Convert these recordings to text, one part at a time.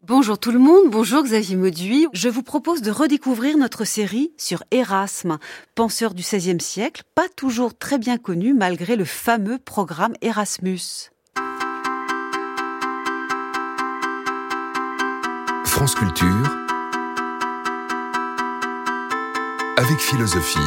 Bonjour tout le monde, bonjour Xavier Mauduit. Je vous propose de redécouvrir notre série sur Erasme, penseur du XVIe siècle, pas toujours très bien connu malgré le fameux programme Erasmus. France Culture avec philosophie.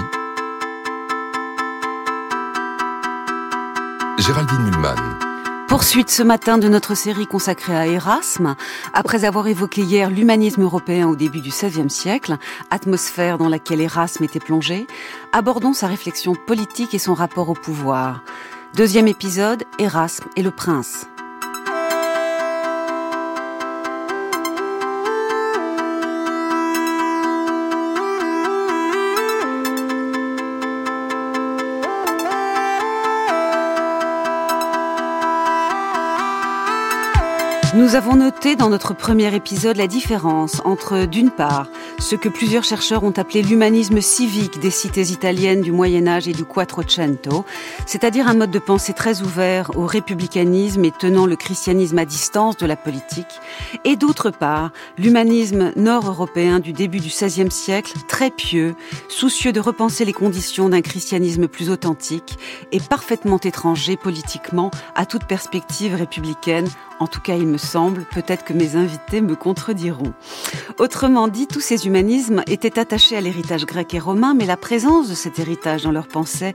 Géraldine Mühlmann. Poursuite ce matin de notre série consacrée à Erasme. Après avoir évoqué hier l'humanisme européen au début du XVIe siècle, atmosphère dans laquelle Erasme était plongé, abordons sa réflexion politique et son rapport au pouvoir. Deuxième épisode, Erasme et le prince. Nous avons noté dans notre premier épisode la différence entre, d'une part, ce que plusieurs chercheurs ont appelé l'humanisme civique des cités italiennes du Moyen-Âge et du Quattrocento, c'est-à-dire un mode de pensée très ouvert au républicanisme et tenant le christianisme à distance de la politique, et d'autre part, l'humanisme nord-européen du début du XVIe siècle, très pieux, soucieux de repenser les conditions d'un christianisme plus authentique et parfaitement étranger politiquement à toute perspective républicaine. En tout cas, il me semble, peut-être que mes invités me contrediront. Autrement dit, tous ces humanismes étaient attachés à l'héritage grec et romain, mais la présence de cet héritage dans leur pensée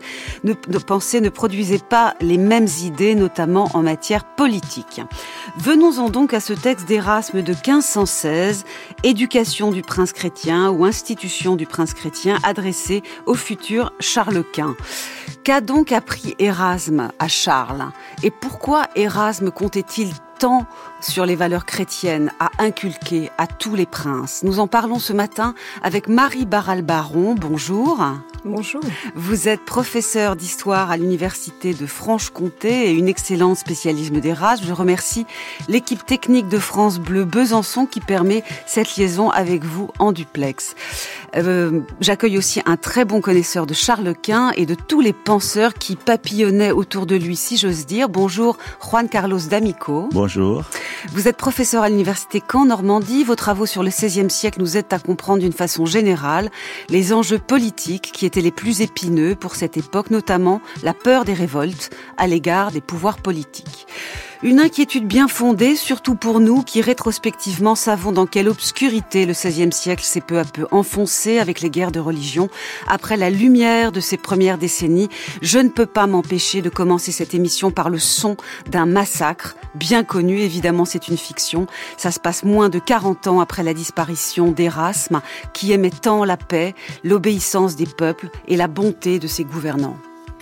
ne produisait pas les mêmes idées, notamment en matière politique. Venons-en donc à ce texte d'Erasme de 1516, Éducation du prince chrétien ou Institution du prince chrétien, adressé au futur Charles Quint. Qu'a donc appris Erasme à Charles ? Et pourquoi Erasme comptait-il tant sur les valeurs chrétiennes à inculquer à tous les princes? Nous en parlons ce matin avec Marie Barral-Baron. Bonjour. Bonjour. Vous êtes professeure d'histoire à l'université de Franche-Comté et une excellente spécialiste d'Erasme. Je remercie l'équipe technique de France Bleu Besançon qui permet cette liaison avec vous en duplex. J'accueille aussi un très bon connaisseur de Charles Quint et de tous les penseurs qui papillonnaient autour de lui, si j'ose dire. Bonjour Juan Carlos D'Amico. Bonjour. Vous êtes professeur à l'université Caen Normandie. Vos travaux sur le XVIe siècle nous aident à comprendre d'une façon générale les enjeux politiques qui étaient les plus épineux pour cette époque, notamment la peur des révoltes à l'égard des pouvoirs politiques. Une inquiétude bien fondée, surtout pour nous qui rétrospectivement savons dans quelle obscurité le XVIe siècle s'est peu à peu enfoncé avec les guerres de religion. Après la lumière de ces premières décennies, je ne peux pas m'empêcher de commencer cette émission par le son d'un massacre bien connu. Évidemment, c'est une fiction. Ça se passe moins de 40 ans après la disparition d'Erasme, qui aimait tant la paix, l'obéissance des peuples et la bonté de ses gouvernants.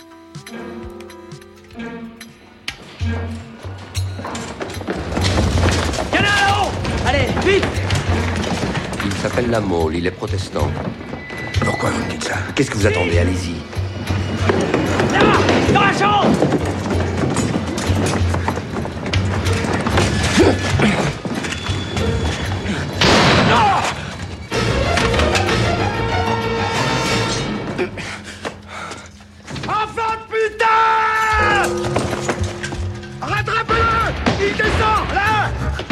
Allez, vite! Il s'appelle La Mole, il est protestant. Pourquoi vous me dites ça? Qu'est-ce que vous attendez? Allez-y. Là! Dans la chambre! Enfant de putain! Rattrape-le! Il descend, là!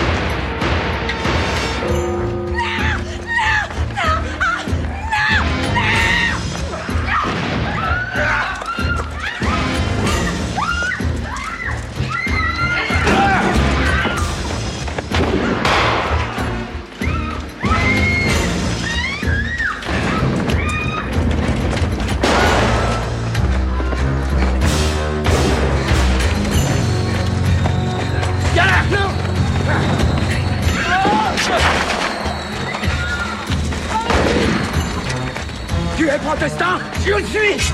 Tu es protestant? Je le suis!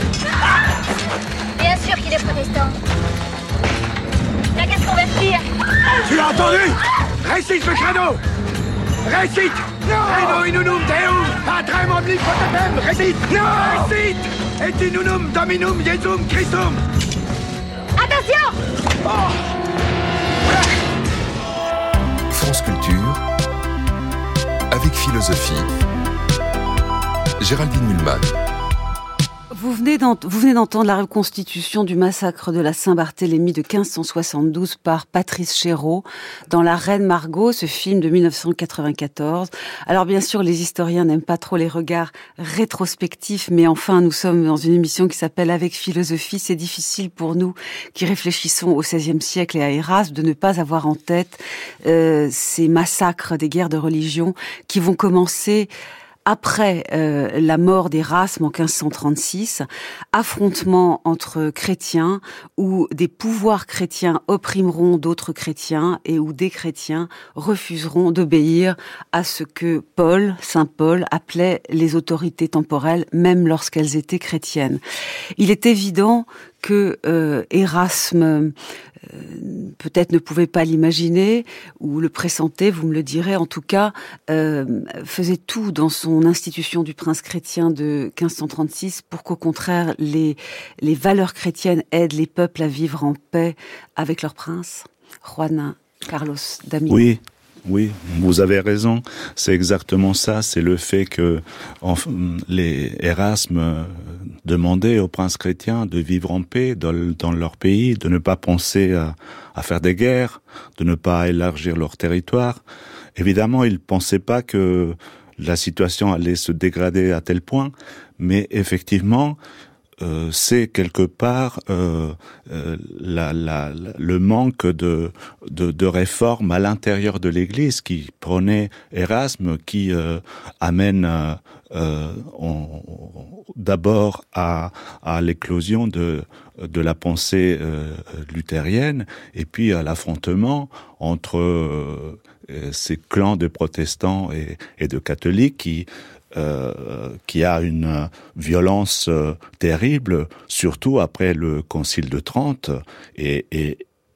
Bien sûr qu'il est protestant. T'as qu'à se convertir. Tu l'as entendu? Récite le credo! Récite! Credo inunum Deum, patrem omnipotentem, récite! Récite! Et inunum Dominum Jesum Christum! Attention! France Culture avec philosophie. Géraldine Mühlmann. Vous venez d'entendre la reconstitution du massacre de la Saint-Barthélemy de 1572 par Patrice Chéreau dans La Reine Margot, ce film de 1994. Alors bien sûr, les historiens n'aiment pas trop les regards rétrospectifs, mais enfin, nous sommes dans une émission qui s'appelle Avec philosophie. C'est difficile pour nous qui réfléchissons au XVIe siècle et à Erasme de ne pas avoir en tête ces massacres des guerres de religion qui vont commencer après la mort d'Erasme en 1536, affrontement entre chrétiens où des pouvoirs chrétiens opprimeront d'autres chrétiens et où des chrétiens refuseront d'obéir à ce que Saint Paul appelait les autorités temporelles, même lorsqu'elles étaient chrétiennes. Il est évident que Erasme peut-être ne pouvait pas l'imaginer ou le pressentait, vous me le direz, en tout cas faisait tout dans son institution du prince chrétien de 1536 pour qu'au contraire les valeurs chrétiennes aident les peuples à vivre en paix avec leur prince. Juan Carlos Damiano. Oui, vous avez raison. C'est exactement ça. C'est le fait que les Erasme demandaient aux princes chrétiens de vivre en paix dans leur pays, de ne pas penser à faire des guerres, de ne pas élargir leur territoire. Évidemment, ils ne pensaient pas que la situation allait se dégrader à tel point, mais effectivement, c'est quelque part le manque de réforme à l'intérieur de l'Église qui prônait Erasme, qui amène d'abord à l'éclosion de la pensée luthérienne et puis à l'affrontement entre ces clans de protestants et de catholiques qui a une violence terrible, surtout après le Concile de Trente et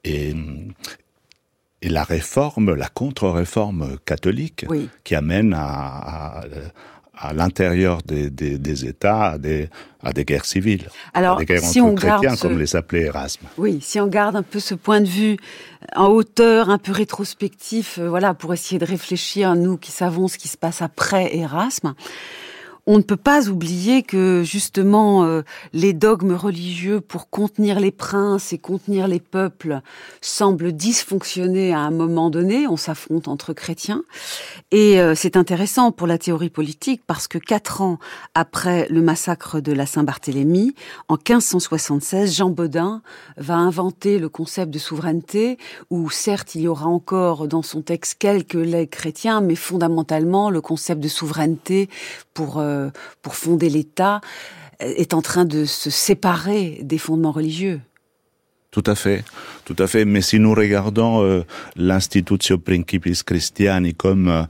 la réforme, la contre-réforme catholique, oui, qui amène à l'intérieur des États à des guerres civiles, alors, à des guerres si entre on chrétiens, comme les appelait Erasme. Oui, si on garde un peu ce point de vue en hauteur, un peu rétrospectif, voilà, pour essayer de réfléchir, nous qui savons ce qui se passe après Erasme, on ne peut pas oublier que justement les dogmes religieux pour contenir les princes et contenir les peuples semblent dysfonctionner à un moment donné. On s'affronte entre chrétiens et c'est intéressant pour la théorie politique parce que 4 ans après le massacre de la Saint-Barthélemy, en 1576, Jean Bodin va inventer le concept de souveraineté où certes il y aura encore dans son texte quelques legs chrétiens, mais fondamentalement le concept de souveraineté pour fonder l'État est en train de se séparer des fondements religieux. Tout à fait. Mais si nous regardons l'Institutio Principis Christiani comme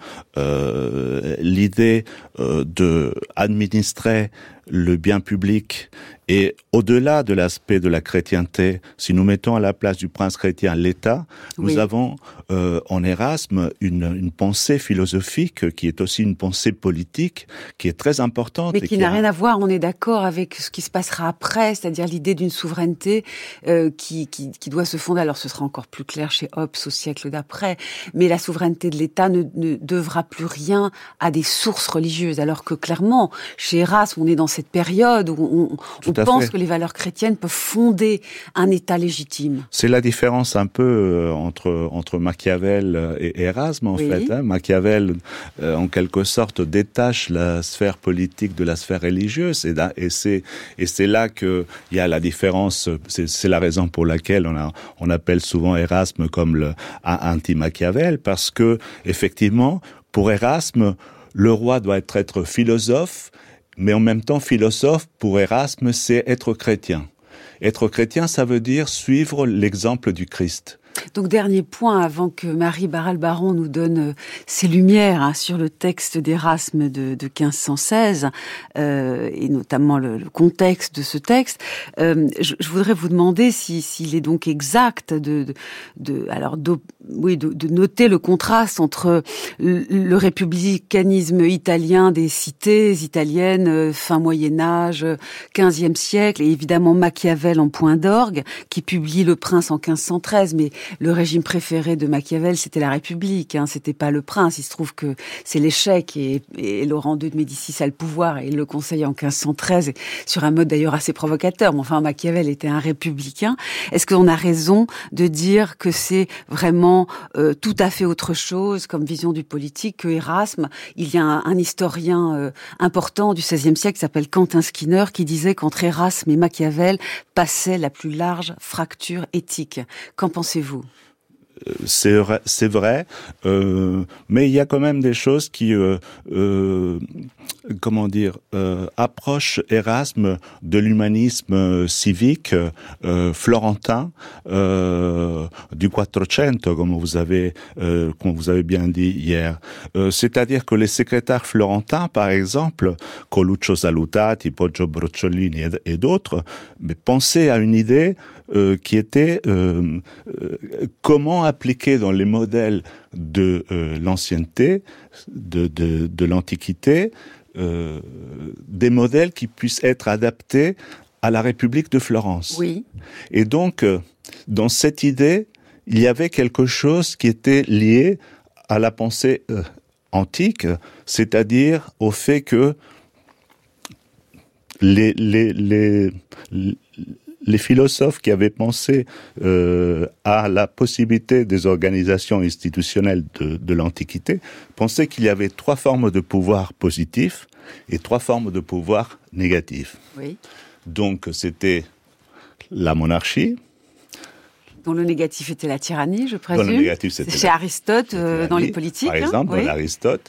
l'idée de administrer le bien public et au-delà de l'aspect de la chrétienté, si nous mettons à la place du prince chrétien l'État, nous avons en Erasme une pensée philosophique qui est aussi une pensée politique qui est très importante. Mais qui n'a rien à voir, on est d'accord avec ce qui se passera après, c'est-à-dire l'idée d'une souveraineté qui doit se fonder, alors ce sera encore plus clair chez Hobbes au siècle d'après, mais la souveraineté de l'État ne devra plus rien à des sources religieuses, alors que clairement, chez Erasme, on est dans cette période où on pense que les valeurs chrétiennes peuvent fonder un État légitime. C'est la différence un peu entre Machiavel et Erasme, en fait. Hein. Machiavel, en quelque sorte, détache la sphère politique de la sphère religieuse, et c'est là qu'il y a la différence. C'est la raison pour laquelle on appelle souvent Erasme comme le anti-Machiavel, parce que, effectivement, pour Erasme, le roi doit être philosophe, mais en même temps, philosophe, pour Erasme, c'est être chrétien. Être chrétien, ça veut dire suivre l'exemple du Christ. Donc, dernier point, avant que Marie Barral-Baron nous donne ses lumières sur le texte d'Erasme de 1516, et notamment le contexte de ce texte, je voudrais vous demander s'il est donc exact de noter le contraste entre le républicanisme italien des cités italiennes, fin Moyen-Âge, 15e siècle, et évidemment Machiavel en point d'orgue, qui publie Le Prince en 1513, mais le régime préféré de Machiavel, c'était la République, hein, c'était pas le prince. Il se trouve que c'est l'échec et Laurent II de Médicis a le pouvoir et il le conseille en 1513 sur un mode d'ailleurs assez provocateur. Mais enfin, Machiavel était un républicain. Est-ce qu'on a raison de dire que c'est vraiment tout à fait autre chose comme vision du politique que Erasme? Il y a un historien important du XVIe siècle qui s'appelle Quentin Skinner qui disait qu'entre Erasme et Machiavel passait la plus large fracture éthique. Qu'en pensez-vous? C'est vrai, mais il y a quand même des choses qui, approchent Erasme de l'humanisme civique florentin du Quattrocento, comme vous avez bien dit hier. C'est-à-dire que les secrétaires florentins, par exemple, Coluccio Salutati, Poggio Brocciolini et d'autres, mais pensaient à une idée qui était comment appliquer dans les modèles de l'ancienneté, de l'Antiquité, des modèles qui puissent être adaptés à la République de Florence. Oui. Et donc, dans cette idée, il y avait quelque chose qui était lié à la pensée antique, c'est-à-dire au fait que les philosophes qui avaient pensé à la possibilité des organisations institutionnelles de l'Antiquité pensaient qu'il y avait 3 formes de pouvoir positif et 3 formes de pouvoir négatif. Oui. Donc c'était la monarchie. Dont le négatif était la tyrannie, je présume. Dont le négatif c'était chez Aristote, dans les politiques. Par exemple, oui. Aristote.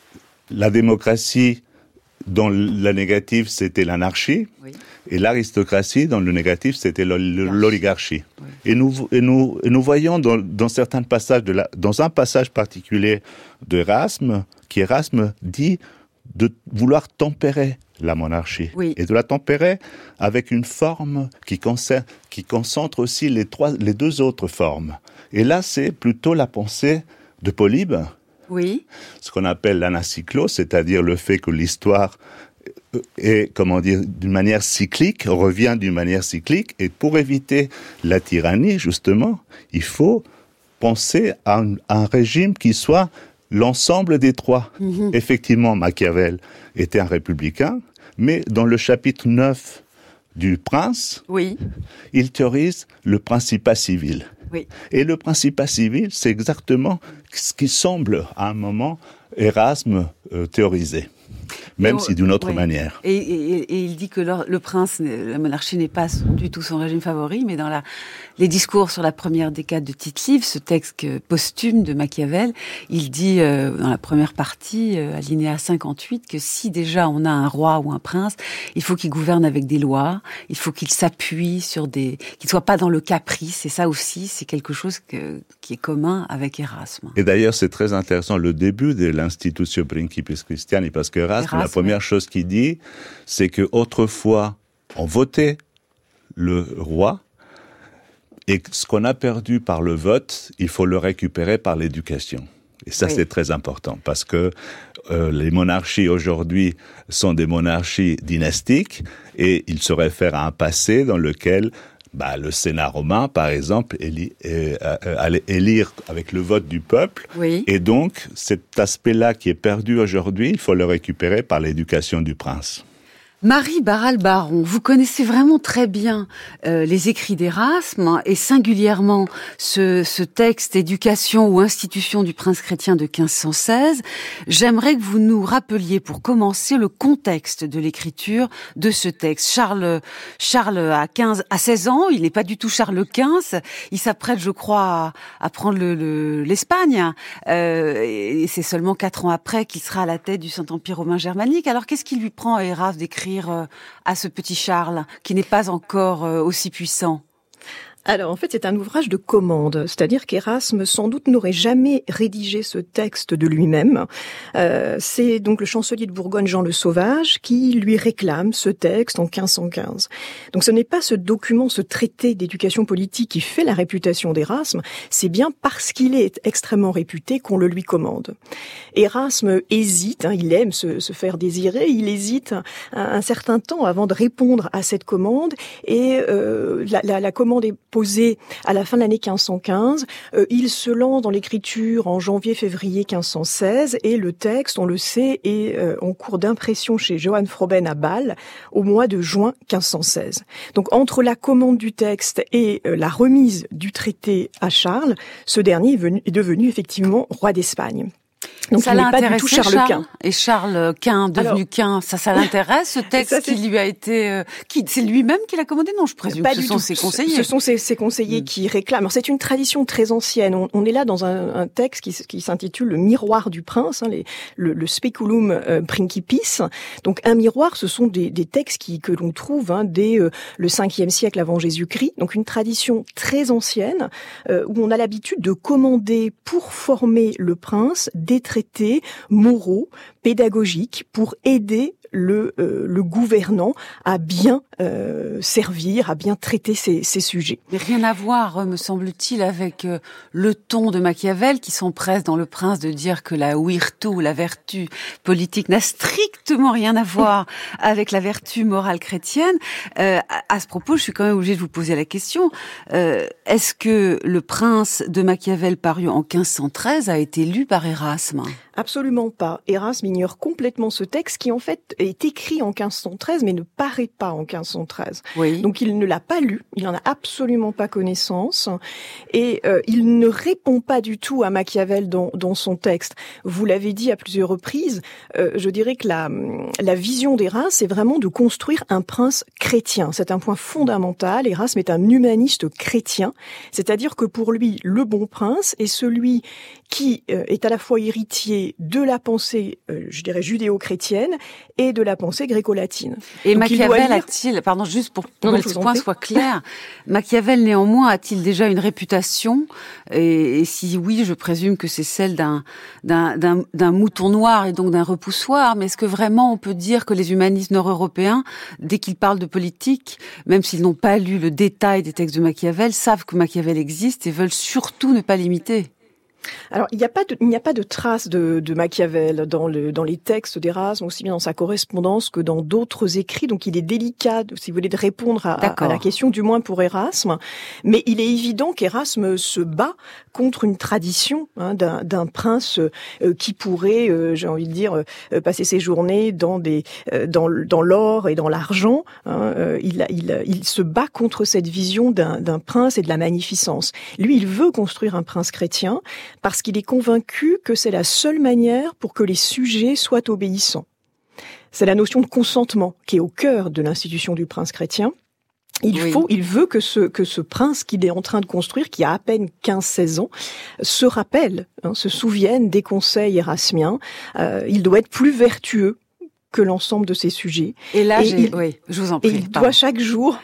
La démocratie, dont la négative, c'était l'anarchie. Oui. Et l'aristocratie, dans le négatif, c'était l'oligarchie. Oui. Et nous voyons dans certains passages dans un passage particulier d'Erasme, Erasme dit de vouloir tempérer la monarchie. Oui. Et de la tempérer avec une forme qui concentre aussi les 2 autres formes. Et là, c'est plutôt la pensée de Polybe. Oui. Ce qu'on appelle l'anacyclo, c'est-à-dire le fait que l'histoire est, d'une manière cyclique, revient d'une manière cyclique, et pour éviter la tyrannie, justement, il faut penser à un régime qui soit l'ensemble des 3. Mm-hmm. Effectivement, Machiavel était un républicain, mais dans le chapitre 9 du Prince, oui. il théorise le principat civil. Oui. Et le principat civil, c'est exactement ce qui semble, à un moment, Erasme théoriser. Même si d'une autre manière. Et il dit que le prince, la monarchie n'est pas du tout son régime favori, mais dans les discours sur la première décade de Tite-Live, ce texte posthume de Machiavel, il dit dans la première partie, alinéa 58, que si déjà on a un roi ou un prince, il faut qu'il gouverne avec des lois, il faut qu'il s'appuie sur qu'il soit pas dans le caprice, et ça aussi, c'est quelque chose qui est commun avec Erasme. Et d'ailleurs, c'est très intéressant, le début de l'Institutio Principis Christiani, parce que Erasme, la première chose qu'il dit, c'est que autrefois, on votait le roi, et ce qu'on a perdu par le vote, il faut le récupérer par l'éducation. Et ça, c'est très important, parce que les monarchies aujourd'hui sont des monarchies dynastiques, et ils se réfèrent à un passé dans lequel le Sénat romain, par exemple, allait élire avec le vote du peuple. Oui. Et donc, cet aspect-là qui est perdu aujourd'hui, il faut le récupérer par l'éducation du prince. Marie Barral-Baron, vous connaissez vraiment très bien les écrits d'Erasme et singulièrement ce texte « Éducation ou institution du prince chrétien » de 1516. J'aimerais que vous nous rappeliez pour commencer le contexte de l'écriture de ce texte. Charles à 16 ans, il n'est pas du tout Charles XV, il s'apprête, je crois, à prendre l'Espagne et c'est seulement 4 ans après qu'il sera à la tête du Saint-Empire romain germanique. Alors qu'est-ce qui lui prend à Erasme d'écrire à ce petit Charles, qui n'est pas encore aussi puissant? Alors, en fait, c'est un ouvrage de commande, c'est-à-dire qu'Erasme, sans doute, n'aurait jamais rédigé ce texte de lui-même. C'est donc le chancelier de Bourgogne, Jean le Sauvage, qui lui réclame ce texte en 1515. Donc, ce n'est pas ce document, ce traité d'éducation politique qui fait la réputation d'Erasme, c'est bien parce qu'il est extrêmement réputé qu'on le lui commande. Erasme hésite, il aime se faire désirer, il hésite un certain temps avant de répondre à cette commande, et la commande est composé à la fin de l'année 1515. Il se lance dans l'écriture en janvier-février 1516 et le texte, on le sait, est en cours d'impression chez Johann Froben à Bâle au mois de juin 1516. Donc entre la commande du texte et la remise du traité à Charles, ce dernier est devenu effectivement roi d'Espagne. Donc ça l'a intéressé, Charles Quint. Et Charles Quint, devenu Quint, ça l'intéresse, ce texte qui lui a été... c'est lui-même qui l'a commandé? Non, je présume que ce sont ses conseillers. Ce sont ses conseillers qui réclament. Alors, c'est une tradition très ancienne. On est là dans un texte qui s'intitule Le Miroir du Prince, le Speculum Principis. Donc, un miroir, ce sont des textes que l'on trouve dès le 5e siècle avant Jésus-Christ. Donc, une tradition très ancienne où on a l'habitude de commander pour former le prince des traités moraux, pédagogiques, pour aider le gouvernant à bien servir, à bien traiter ces sujets. Mais rien à voir, me semble-t-il, avec le ton de Machiavel qui s'empresse dans Le Prince de dire que la virtu, la vertu politique n'a strictement rien à voir avec la vertu morale chrétienne. À ce propos, je suis quand même obligée de vous poser la question, est-ce que Le Prince de Machiavel paru en 1513 a été lu par Érasme? Absolument pas. Érasme ignore complètement ce texte qui en fait est écrit en 1513 mais ne paraît pas en 1513. Oui. Donc il ne l'a pas lu, il n'en a absolument pas connaissance et il ne répond pas du tout à Machiavel dans son texte. Vous l'avez dit à plusieurs reprises, je dirais que la vision d'Érasme c'est vraiment de construire un prince chrétien. C'est un point fondamental. Érasme est un humaniste chrétien, c'est-à-dire que pour lui le bon prince est celui qui est à la fois héritier de la pensée, je dirais, judéo-chrétienne et de la pensée gréco-latine. Et donc, Machiavel a-t-il, pardon, juste pour que ce point soit clair, Machiavel néanmoins a-t-il déjà une réputation, et si oui, je présume que c'est celle d'un mouton noir et donc d'un repoussoir, mais est-ce que vraiment on peut dire que les humanistes nord-européens, dès qu'ils parlent de politique, même s'ils n'ont pas lu le détail des textes de Machiavel, savent que Machiavel existe et veulent surtout ne pas l'imiter? Alors, il n'y a pas de trace de Machiavel dans les textes d'Érasme, aussi bien dans sa correspondance que dans d'autres écrits. Donc, il est délicat, si vous voulez, de répondre à la question, du moins pour Érasme. Mais il est évident qu'Érasme se bat contre une tradition d'un prince qui pourrait, j'ai envie de dire, passer ses journées dans l'or et dans l'argent. Il se bat contre cette vision d'un prince et de la magnificence. Lui, il veut construire un prince chrétien parce qu'il est convaincu que c'est la seule manière pour que les sujets soient obéissants. C'est la notion de consentement qui est au cœur de l'institution du prince chrétien. Il veut que ce prince qu'il est en train de construire, qui a à peine 15-16 ans, se rappelle, se souvienne des conseils érasmiens. Il doit être plus vertueux que l'ensemble de ces sujets. Et là, je vous en prie. Et il doit chaque jour,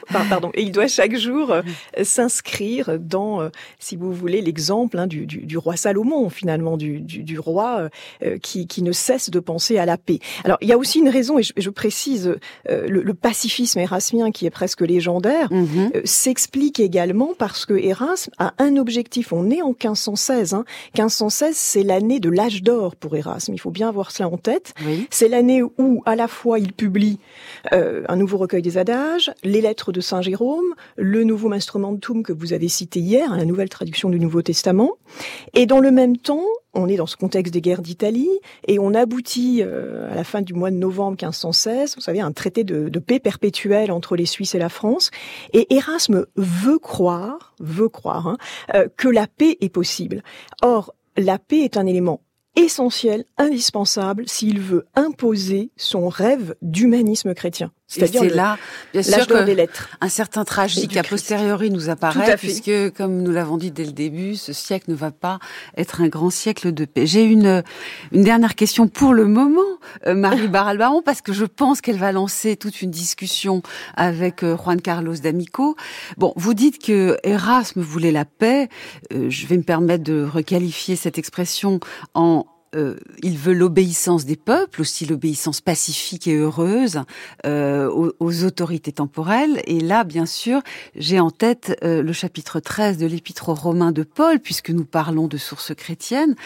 s'inscrire dans, si vous voulez, l'exemple du roi Salomon, finalement, du roi qui ne cesse de penser à la paix. Alors, il y a aussi une raison, et je précise, le pacifisme érasmien qui est presque légendaire, s'explique également parce que Érasme a un objectif. On est en 1516. 1516, c'est l'année de l'âge d'or pour Érasme. Il faut bien avoir cela en tête. Oui. C'est l'année où à la fois il publie un nouveau recueil des adages, les lettres de Saint Jérôme, le Novum Instrumentum que vous avez cité hier, la nouvelle traduction du Nouveau Testament, et dans le même temps, on est dans ce contexte des guerres d'Italie, et on aboutit à la fin du mois de novembre 1516, vous savez, un traité de paix perpétuelle entre les Suisses et la France, et Érasme veut croire que la paix est possible. Or, la paix est un élément essentiel, indispensable, s'il veut imposer son rêve d'humanisme chrétien. C'est-à-dire là, bien sûr, des lettres. Un certain tragique a posteriori nous apparaît, puisque, comme nous l'avons dit dès le début, ce siècle ne va pas être un grand siècle de paix. J'ai une dernière question pour le moment, Marie Barral-Baron, parce que je pense qu'elle va lancer toute une discussion avec Juan Carlos d'Amico. Bon, vous dites que Érasme voulait la paix. Je vais me permettre de requalifier cette expression en il veut l'obéissance des peuples, aussi l'obéissance pacifique et heureuse aux autorités temporelles. Et là, bien sûr, j'ai en tête le chapitre 13 de l'Épître aux Romains de Paul, puisque nous parlons de sources chrétiennes.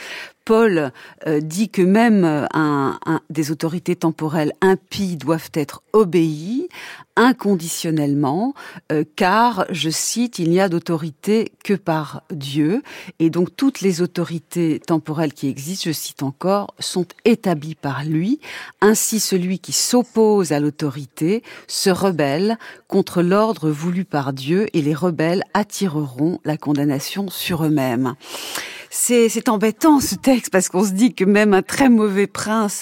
Paul dit que même des autorités temporelles impies doivent être obéies inconditionnellement, car, je cite, il n'y a d'autorité que par Dieu, et donc toutes les autorités temporelles qui existent, je cite encore, sont établies par lui. Ainsi, celui qui s'oppose à l'autorité se rebelle contre l'ordre voulu par Dieu, et les rebelles attireront la condamnation sur eux-mêmes. C'est embêtant ce texte parce qu'on se dit que même un très mauvais prince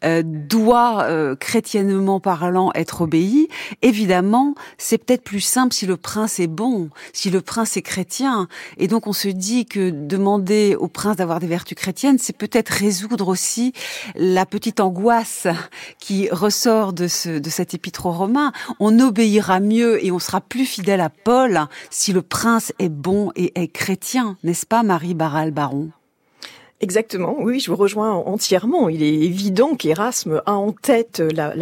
doit, chrétiennement parlant, être obéi. Évidemment, c'est peut-être plus simple si le prince est bon, si le prince est chrétien. Et donc on se dit que demander au prince d'avoir des vertus chrétiennes, c'est peut-être résoudre aussi la petite angoisse qui ressort de cet épître aux Romains. On obéira mieux et on sera plus fidèle à Paul si le prince est bon et est chrétien, n'est-ce pas, Marie Barral-Baron ? Exactement, oui, je vous rejoins entièrement. Il est évident qu'Érasme a en tête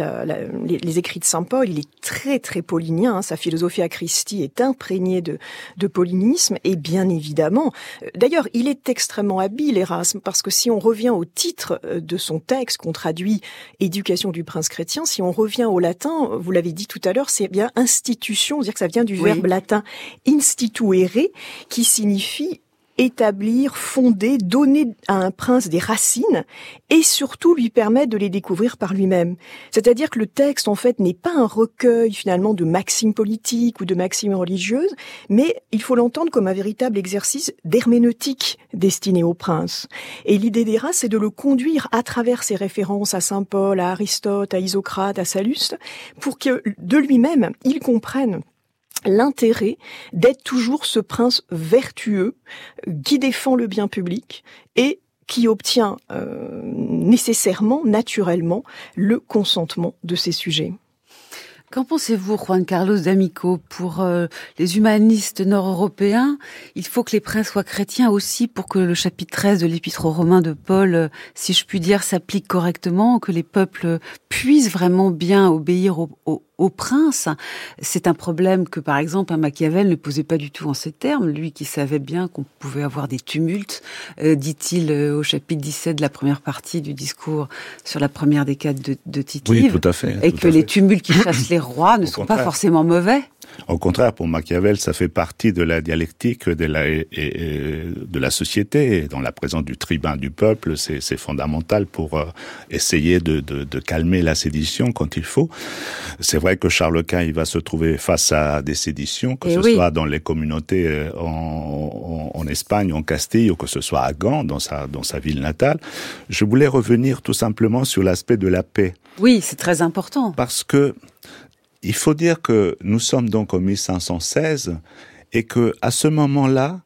les écrits de saint Paul. Il est très très paulinien. Sa Philosophia Christi est imprégnée de paulinisme. Et bien évidemment, d'ailleurs, il est extrêmement habile, Érasme, parce que si on revient au titre de son texte qu'on traduit « Éducation du prince chrétien », si on revient au latin, vous l'avez dit tout à l'heure, c'est bien institution, c'est-à-dire que ça vient du verbe latin instituere, qui signifie établir, fonder, donner à un prince des racines et surtout lui permettre de les découvrir par lui-même. C'est-à-dire que le texte, en fait, n'est pas un recueil finalement de maximes politiques ou de maximes religieuses, mais il faut l'entendre comme un véritable exercice d'herméneutique destiné au prince. Et l'idée d'Érasme, c'est de le conduire à travers ses références à saint Paul, à Aristote, à Isocrate, à Salluste, pour que de lui-même, il comprenne l'intérêt d'être toujours ce prince vertueux qui défend le bien public et qui obtient nécessairement, naturellement, le consentement de ses sujets. Qu'en pensez-vous, Juan Carlos D'Amico? Pour les humanistes nord-européens, il faut que les princes soient chrétiens aussi pour que le chapitre 13 de l'Épître aux Romains de Paul, si je puis dire, s'applique correctement, que les peuples puissent vraiment bien obéir au prince. C'est un problème que, par exemple, un Machiavel ne posait pas du tout en ces termes. Lui qui savait bien qu'on pouvait avoir des tumultes, dit-il au chapitre 17 de la première partie du discours sur la première décade de Tite-Live. Oui, tout à fait. Et que les tumultes qui chassent les rois ne sont pas forcément mauvais. Au contraire, pour Machiavel, ça fait partie de la dialectique de la société. Et dans la présence du tribun du peuple, c'est fondamental pour essayer de calmer la sédition quand il faut. C'est vrai que Charles Quint, il va se trouver face à des séditions, que ce soit dans les communautés en Espagne, en Castille, ou que ce soit à Gand, dans sa ville natale. Je voulais revenir tout simplement sur l'aspect de la paix. Oui, c'est très important. Parce que il faut dire que nous sommes donc en 1516 et que à ce moment-là,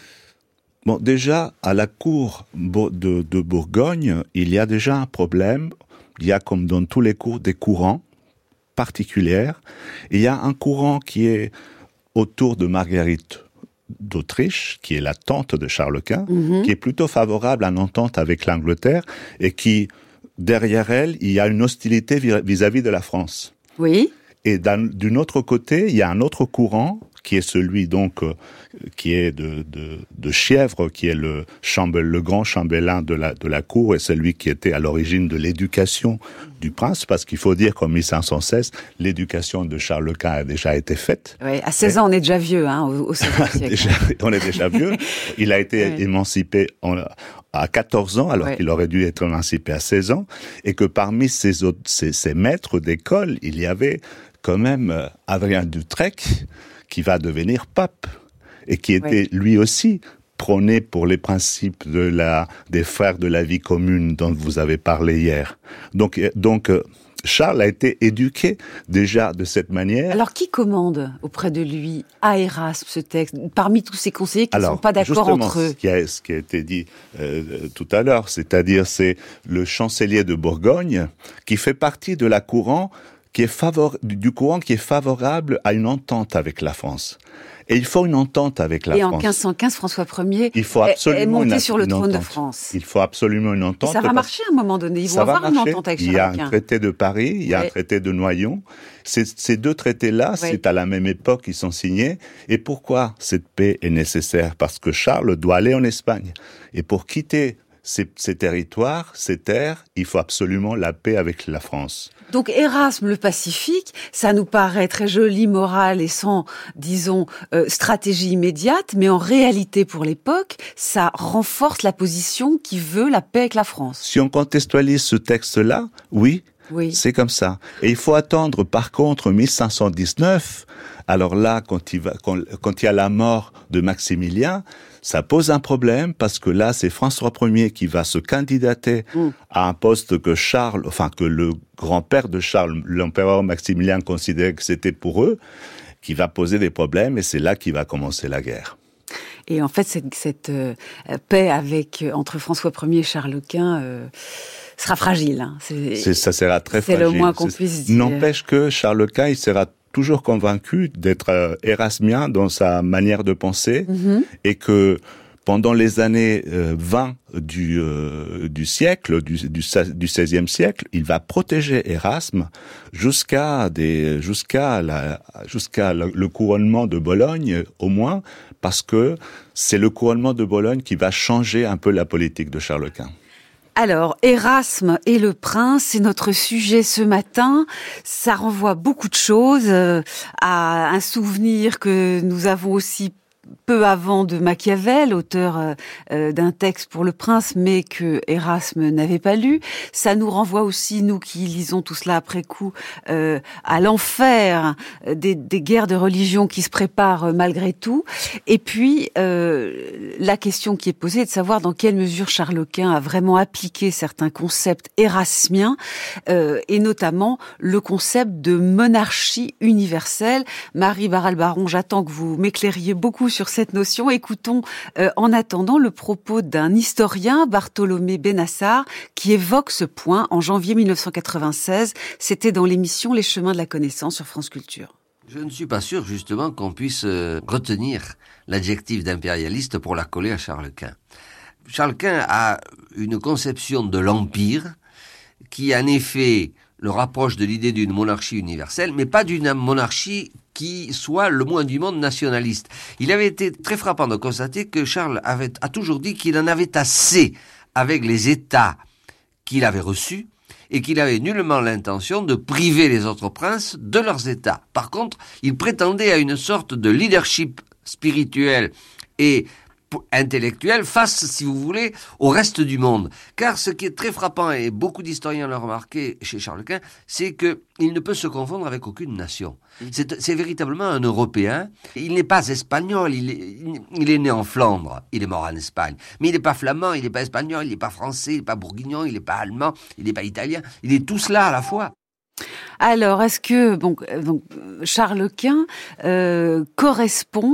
bon, déjà à la cour de Bourgogne, il y a déjà un problème. Il y a, comme dans tous les cours, des courants particuliers. Il y a un courant qui est autour de Marguerite d'Autriche, qui est la tante de Charles Quint, qui est plutôt favorable à une entente avec l'Angleterre et qui, derrière elle, il y a une hostilité vis-à-vis de la France. Oui. Et d'un autre côté, il y a un autre courant qui est celui donc qui est de Chièvre, qui est le grand chambellan de la cour et celui qui était à l'origine de l'éducation du prince, parce qu'il faut dire qu'en 1516, l'éducation de Charles Quint a déjà été faite. Oui, à 16 ans, on est déjà vieux, au XVIe siècle. On est déjà vieux. Il a été émancipé à 14 ans, alors qu'il aurait dû être émancipé à 16 ans, et que parmi ses maîtres d'école, il y avait quand même Adrien d'Utrecht, qui va devenir pape, et qui était lui aussi prôné pour les principes des frères de la vie commune dont vous avez parlé hier. Donc Charles a été éduqué déjà de cette manière. Alors qui commande auprès de lui à Érasme ce texte, parmi tous ses conseillers qui ne sont pas d'accord entre eux? Ce qui a été dit tout à l'heure, c'est-à-dire c'est le chancelier de Bourgogne qui fait partie de la courant du courant qui est favorable à une entente avec la France. Et il faut une entente avec la France. Et en 1515, François Ier est monté sur le trône de France. Il faut absolument une entente. Et ça va marcher à un moment donné. Ils vont avoir une entente avec Charles Quint. Il y a un traité de Paris, il y a un traité de Noyon. Ces deux traités-là, c'est à la même époque qu'ils sont signés. Et pourquoi cette paix est nécessaire? Parce que Charles doit aller en Espagne. Et pour quitter ces territoires, ces terres, il faut absolument la paix avec la France. Donc Erasme le Pacifique, ça nous paraît très joli, moral et sans, disons, stratégie immédiate, mais en réalité pour l'époque, ça renforce la position qui veut la paix avec la France. Si on contextualise ce texte-là, oui. C'est comme ça. Et il faut attendre, par contre, 1519. Alors là, quand il y a la mort de Maximilien, ça pose un problème parce que là, c'est François Ier qui va se candidater à un poste que le grand-père de Charles, l'empereur Maximilien, considérait que c'était pour eux, qui va poser des problèmes et c'est là qu'il va commencer la guerre. Et en fait, cette paix entre François Ier et Charles Quint sera fragile. Hein. Ça sera très fragile. C'est le moins qu'on puisse dire. N'empêche que Charles Quint, il sera toujours convaincu d'être érasmien dans sa manière de penser et que pendant les années 20 du siècle, du XVIe siècle, il va protéger Érasme jusqu'à le couronnement de Bologne, au moins, parce que c'est le couronnement de Bologne qui va changer un peu la politique de Charles Quint. Alors, Érasme et le prince, c'est notre sujet ce matin. Ça renvoie beaucoup de choses à un souvenir que nous avons aussi peu avant de Machiavel, auteur d'un texte pour le prince, mais que Érasme n'avait pas lu. Ça nous renvoie aussi, nous qui lisons tout cela après coup, à l'enfer des guerres de religion qui se préparent malgré tout. Et puis, la question qui est posée est de savoir dans quelle mesure Charles Quint a vraiment appliqué certains concepts érasmiens, et notamment le concept de monarchie universelle. Marie Barral-Baron, j'attends que vous m'éclairiez beaucoup sur cette notion. Écoutons en attendant le propos d'un historien, Bartholomé Benassar, qui évoque ce point en janvier 1996. C'était dans l'émission Les Chemins de la Connaissance sur France Culture. Je ne suis pas sûr justement qu'on puisse retenir l'adjectif d'impérialiste pour l'accoler à Charles Quint. Charles Quint a une conception de l'empire qui en effet le rapproche de l'idée d'une monarchie universelle, mais pas d'une monarchie qui soit le moins du monde nationaliste. Il avait été très frappant de constater que Charles a toujours dit qu'il en avait assez avec les États qu'il avait reçus et qu'il avait nullement l'intention de priver les autres princes de leurs États. Par contre, il prétendait à une sorte de leadership spirituel et intellectuel face, si vous voulez, au reste du monde. Car ce qui est très frappant, et beaucoup d'historiens l'ont remarqué chez Charles Quint, c'est qu'il ne peut se confondre avec aucune nation. C'est véritablement un Européen. Il n'est pas espagnol, il est né en Flandre, il est mort en Espagne. Mais il n'est pas flamand, il n'est pas espagnol, il n'est pas français, il n'est pas bourguignon, il n'est pas allemand, il n'est pas italien. Il est tout cela à la fois. Alors, est-ce que donc Charles Quint correspond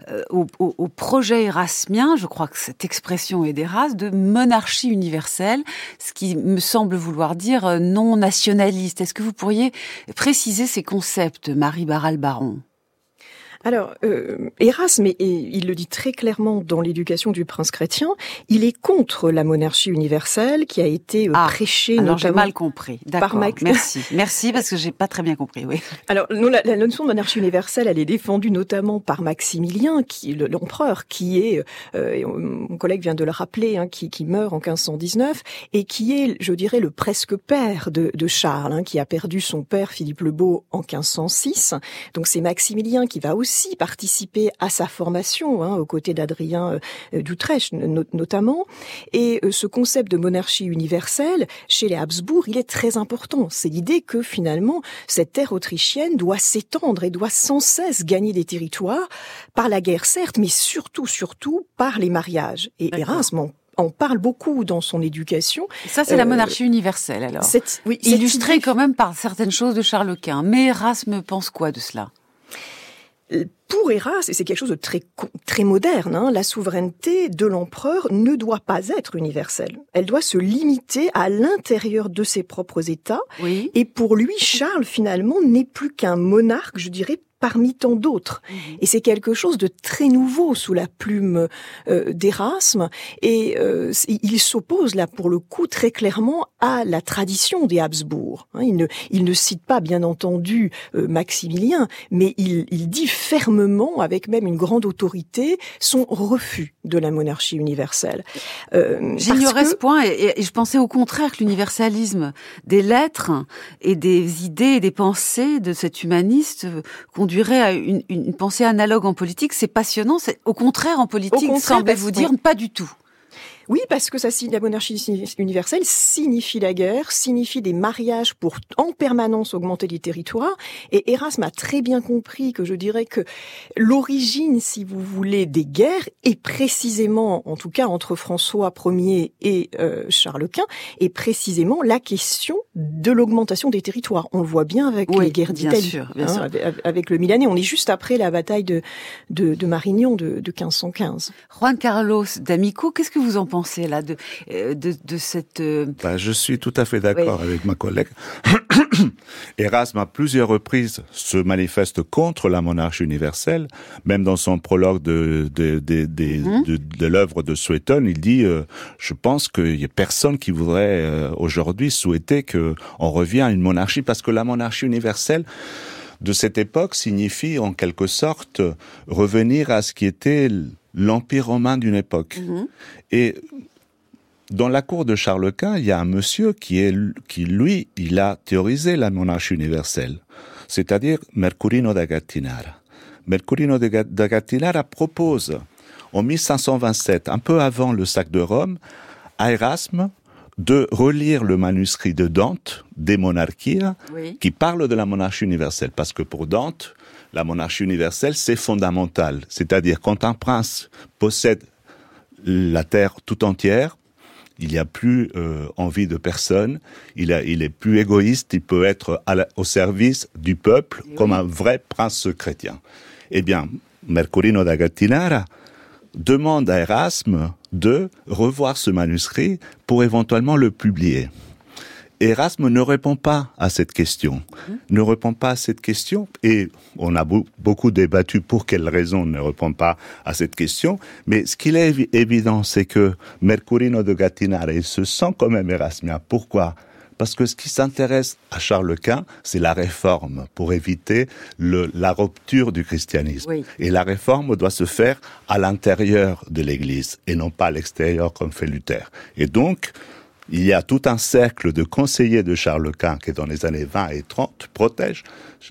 au projet érasmien, je crois que cette expression est d'Érasme, de monarchie universelle, ce qui me semble vouloir dire non nationaliste. Est-ce que vous pourriez préciser ces concepts, Marie Barral-Baron ? Alors, Érasme, et il le dit très clairement dans l'Éducation du prince chrétien, il est contre la monarchie universelle qui a été prêchée alors notamment j'ai mal compris. D'accord, par Merci parce que j'ai pas très bien compris, oui. Alors, la notion de monarchie universelle, elle est défendue notamment par Maximilien, qui l'empereur, qui est, mon collègue vient de le rappeler, qui meurt en 1519, et qui est, je dirais, le presque père de Charles, qui a perdu son père Philippe le Beau en 1506. Donc c'est Maximilien qui va aussi participer à sa formation, aux côtés d'Adrien d'Utrecht notamment. Et ce concept de monarchie universelle, chez les Habsbourg, il est très important. C'est l'idée que finalement, cette terre autrichienne doit s'étendre et doit sans cesse gagner des territoires, par la guerre certes, mais surtout par les mariages. Et Érasme en parle beaucoup dans son éducation. Ça, c'est la monarchie universelle, alors. Illustrée quand même par certaines choses de Charles Quint. Mais Érasme pense quoi de cela ? Pour Érasme, et c'est quelque chose de très moderne, la souveraineté de l'empereur ne doit pas être universelle. Elle doit se limiter à l'intérieur de ses propres États. Oui. Et pour lui, Charles, finalement, n'est plus qu'un monarque, je dirais, parmi tant d'autres. Et c'est quelque chose de très nouveau sous la plume d'Érasme. Et il s'oppose là, pour le coup, très clairement à la tradition des Habsbourg. Il ne cite pas, bien entendu, Maximilien, mais il dit fermement, avec même une grande autorité, son refus de la monarchie universelle. J'ignorais ce point et je pensais au contraire que l'universalisme des lettres et des idées et des pensées de cet humaniste conduirait à une pensée analogue en politique. C'est passionnant. Au contraire, en politique, semblez-vous dire, pas du tout. Oui, parce que la monarchie universelle signifie la guerre, signifie des mariages pour en permanence augmenter les territoires. Et Érasme a très bien compris que je dirais que l'origine, si vous voulez, des guerres est précisément, en tout cas entre François Ier et Charles Quint, est précisément la question de l'augmentation des territoires. On le voit bien avec les guerres d'Italie, bien sûr. Avec le Milanais. On est juste après la bataille de Marignan de 1515. Juan Carlos D'Amico, qu'est-ce que vous en pensez là de cette... Je suis tout à fait d'accord avec ma collègue. Érasme, à plusieurs reprises, se manifeste contre la monarchie universelle. Même dans son prologue de l'œuvre de Suétone, il dit je pense qu'il y a personne qui voudrait aujourd'hui souhaiter qu'on revienne à une monarchie, parce que la monarchie universelle de cette époque signifie en quelque sorte revenir à ce qui était l'Empire romain d'une époque. Et dans la cour de Charles Quint, il y a un monsieur qui lui, il a théorisé la monarchie universelle, c'est-à-dire Mercurino da Gattinara. Mercurino da Gattinara propose, en 1527, un peu avant le sac de Rome, à Érasme de relire le manuscrit de Dante, De Monarchia, qui parle de la monarchie universelle, parce que pour Dante, la monarchie universelle, c'est fondamental. C'est-à-dire, quand un prince possède la terre tout entière, il n'y a plus envie de personne, il est plus égoïste, il peut être au service du peuple comme un vrai prince chrétien. Eh bien, Mercurino da Gattinara demande à Érasme de revoir ce manuscrit pour éventuellement le publier. Érasme ne répond pas à cette question. Et on a beaucoup débattu pour quelle raison ne répond pas à cette question. Mais ce qu'il est évident, c'est que Mercurino da Gattinara, il se sent quand même érasmien. Pourquoi ? Parce que ce qui s'intéresse à Charles Quint, c'est la réforme, pour éviter la rupture du christianisme. Et la réforme doit se faire à l'intérieur de l'Église, et non pas à l'extérieur comme fait Luther. Et donc, il y a tout un cercle de conseillers de Charles Quint qui, dans les années 20 et 30, protège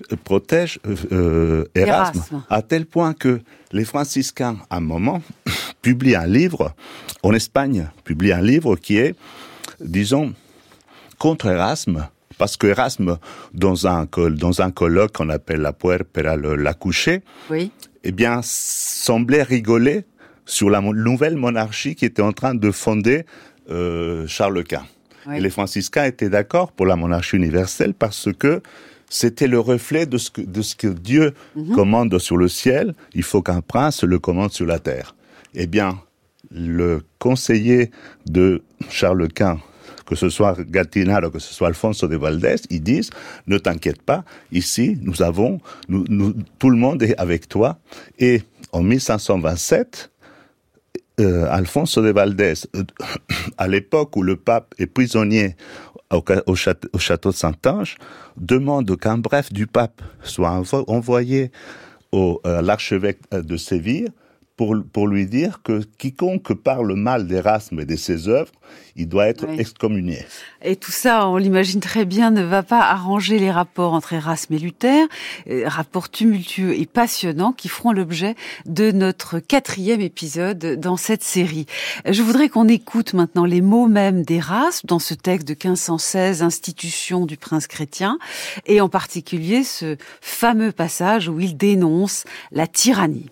Érasme, à tel point que les franciscains, à un moment, publient un livre, en Espagne, qui est, disons, contre Érasme, parce que Érasme, dans un colloque qu'on appelle la puerpera, l'accoucher, eh bien, semblait rigoler sur la nouvelle monarchie qui était en train de fonder Charles Quint. Et les franciscains étaient d'accord pour la monarchie universelle parce que c'était le reflet de ce que Dieu commande sur le ciel. Il faut qu'un prince le commande sur la terre. Eh bien, le conseiller de Charles Quint, que ce soit Gattinara, que ce soit Alfonso de Valdés, ils disent « Ne t'inquiète pas, ici, tout le monde est avec toi. » Et en 1527, Alfonso de Valdés, à l'époque où le pape est prisonnier au château de Saint-Ange, demande qu'un bref du pape soit envoyé à l'archevêque de Séville pour lui dire que quiconque parle mal d'Érasme et de ses œuvres, il doit être excommunié. Et tout ça, on l'imagine très bien, ne va pas arranger les rapports entre Érasme et Luther, rapports tumultueux et passionnants qui feront l'objet de notre 4e épisode dans cette série. Je voudrais qu'on écoute maintenant les mots mêmes d'Érasme dans ce texte de 1516, Institution du prince chrétien, et en particulier ce fameux passage où il dénonce la tyrannie.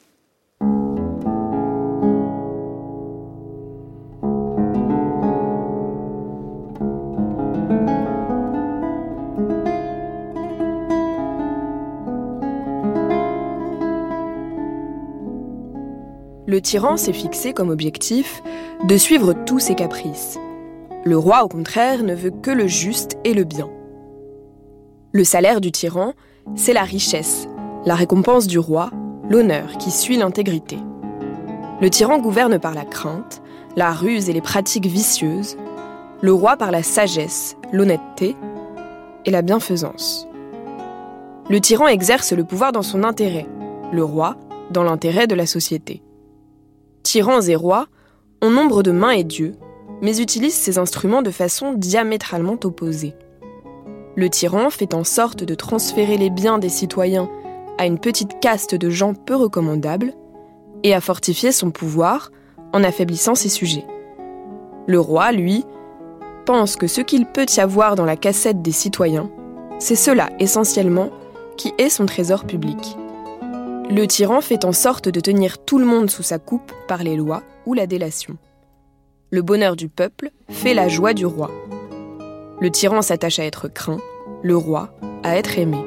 Le tyran s'est fixé comme objectif de suivre tous ses caprices. Le roi, au contraire, ne veut que le juste et le bien. Le salaire du tyran, c'est la richesse, la récompense du roi, l'honneur qui suit l'intégrité. Le tyran gouverne par la crainte, la ruse et les pratiques vicieuses, le roi par la sagesse, l'honnêteté et la bienfaisance. Le tyran exerce le pouvoir dans son intérêt, le roi dans l'intérêt de la société. Tyrans et rois ont nombre de mains et d'yeux, mais utilisent ces instruments de façon diamétralement opposée. Le tyran fait en sorte de transférer les biens des citoyens à une petite caste de gens peu recommandables et à fortifier son pouvoir en affaiblissant ses sujets. Le roi, lui, pense que ce qu'il peut y avoir dans la cassette des citoyens, c'est cela essentiellement qui est son trésor public. Le tyran fait en sorte de tenir tout le monde sous sa coupe par les lois ou la délation. Le bonheur du peuple fait la joie du roi. Le tyran s'attache à être craint, le roi à être aimé.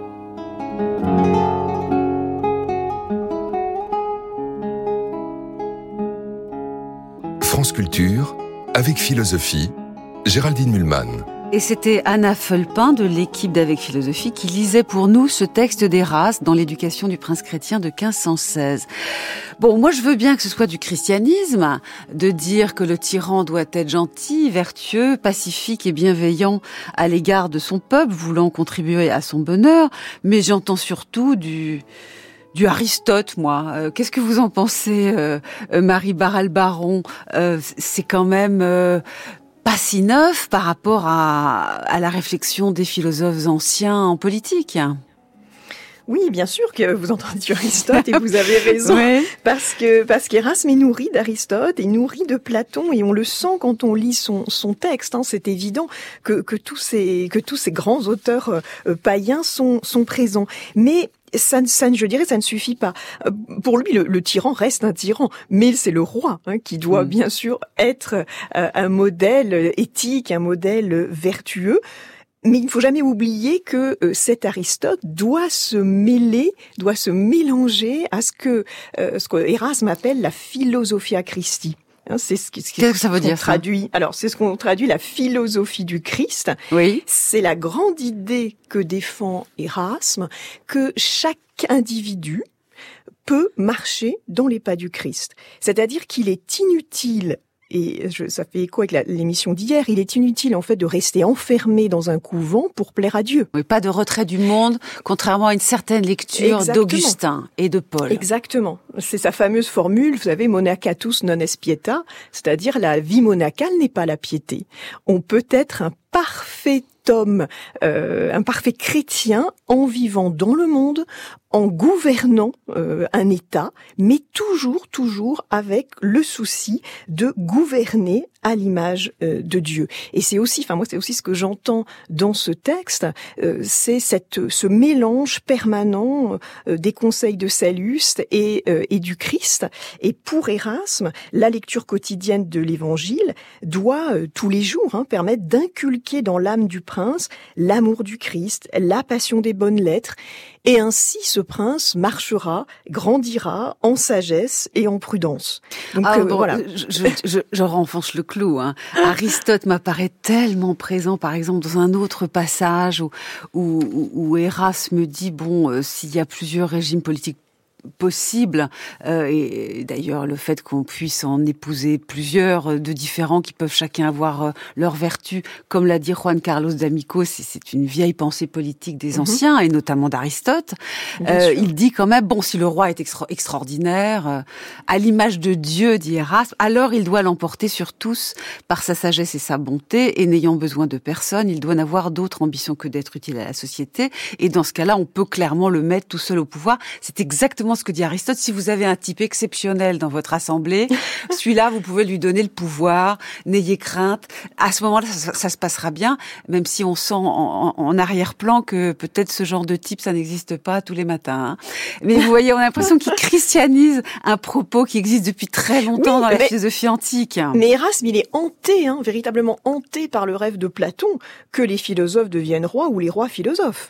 France Culture, avec philosophie, Géraldine Mühlmann. Et c'était Anna Fulpin de l'équipe d'Avec Philosophie qui lisait pour nous ce texte d'Érasme dans l'éducation du prince chrétien de 1516. Bon, moi je veux bien que ce soit du christianisme, de dire que le tyran doit être gentil, vertueux, pacifique et bienveillant à l'égard de son peuple, voulant contribuer à son bonheur, mais j'entends surtout du Aristote, moi. Qu'est-ce que vous en pensez, Marie Barral-Baron? C'est quand même pas si neuf par rapport à la réflexion des philosophes anciens en politique. Oui, bien sûr que vous entendez du Aristote et vous avez raison, ouais. parce qu'Érasme est nourri d'Aristote et nourri de Platon et on le sent quand on lit son texte. C'est évident que tous ces grands auteurs païens sont présents, mais je dirais, ça ne suffit pas. Pour lui, le tyran reste un tyran, mais c'est le roi qui doit bien sûr être un modèle éthique, un modèle vertueux. Mais il ne faut jamais oublier que cet Aristote doit se mélanger à ce que Érasme appelle la philosophia Christi. Qu'est-ce que ça veut dire, ça ? Alors, c'est ce qu'on traduit la philosophie du Christ. Oui. C'est la grande idée que défend Érasme, que chaque individu peut marcher dans les pas du Christ. C'est-à-dire qu'il est inutile, et ça fait écho avec l'émission d'hier, il est inutile en fait de rester enfermé dans un couvent pour plaire à Dieu. Oui, pas de retrait du monde, contrairement à une certaine lecture Exactement. d'Augustin et de Paul. Exactement. C'est sa fameuse formule, vous savez, monacatus non est pieta, c'est-à-dire la vie monacale n'est pas la piété. On peut être un parfait homme, un parfait chrétien en vivant dans le monde, en gouvernant un État, mais toujours avec le souci de gouverner à l'image de Dieu. Et c'est aussi ce que j'entends dans ce texte, c'est ce mélange permanent des conseils de Sallust et du Christ. Et pour Érasme, la lecture quotidienne de l'Évangile doit tous les jours permettre d'inculquer dans l'âme du prince l'amour du Christ, la passion des bonnes lettres, et ainsi ce prince marchera, grandira en sagesse et en prudence. Donc voilà. Je renfonce le clou. Aristote m'apparaît tellement présent, par exemple, dans un autre passage où Érasme dit s'il y a plusieurs régimes politiques possible, et d'ailleurs le fait qu'on puisse en épouser plusieurs de différents qui peuvent chacun avoir leur vertu, comme l'a dit Juan Carlos d'Amico, c'est une vieille pensée politique des anciens, et notamment d'Aristote. Il dit quand même, si le roi est extraordinaire, à l'image de Dieu, dit Érasme, alors il doit l'emporter sur tous par sa sagesse et sa bonté, et n'ayant besoin de personne, il doit n'avoir d'autre ambition que d'être utile à la société, et dans ce cas-là, on peut clairement le mettre tout seul au pouvoir. C'est exactement ce que dit Aristote. Si vous avez un type exceptionnel dans votre assemblée, celui-là, vous pouvez lui donner le pouvoir, n'ayez crainte. À ce moment-là, ça se passera bien, même si on sent en arrière-plan que peut-être ce genre de type, ça n'existe pas tous les matins. Mais vous voyez, on a l'impression qu'il christianise un propos qui existe depuis très longtemps dans la philosophie antique. Mais Érasme, il est hanté, véritablement hanté par le rêve de Platon, que les philosophes deviennent rois ou les rois philosophes.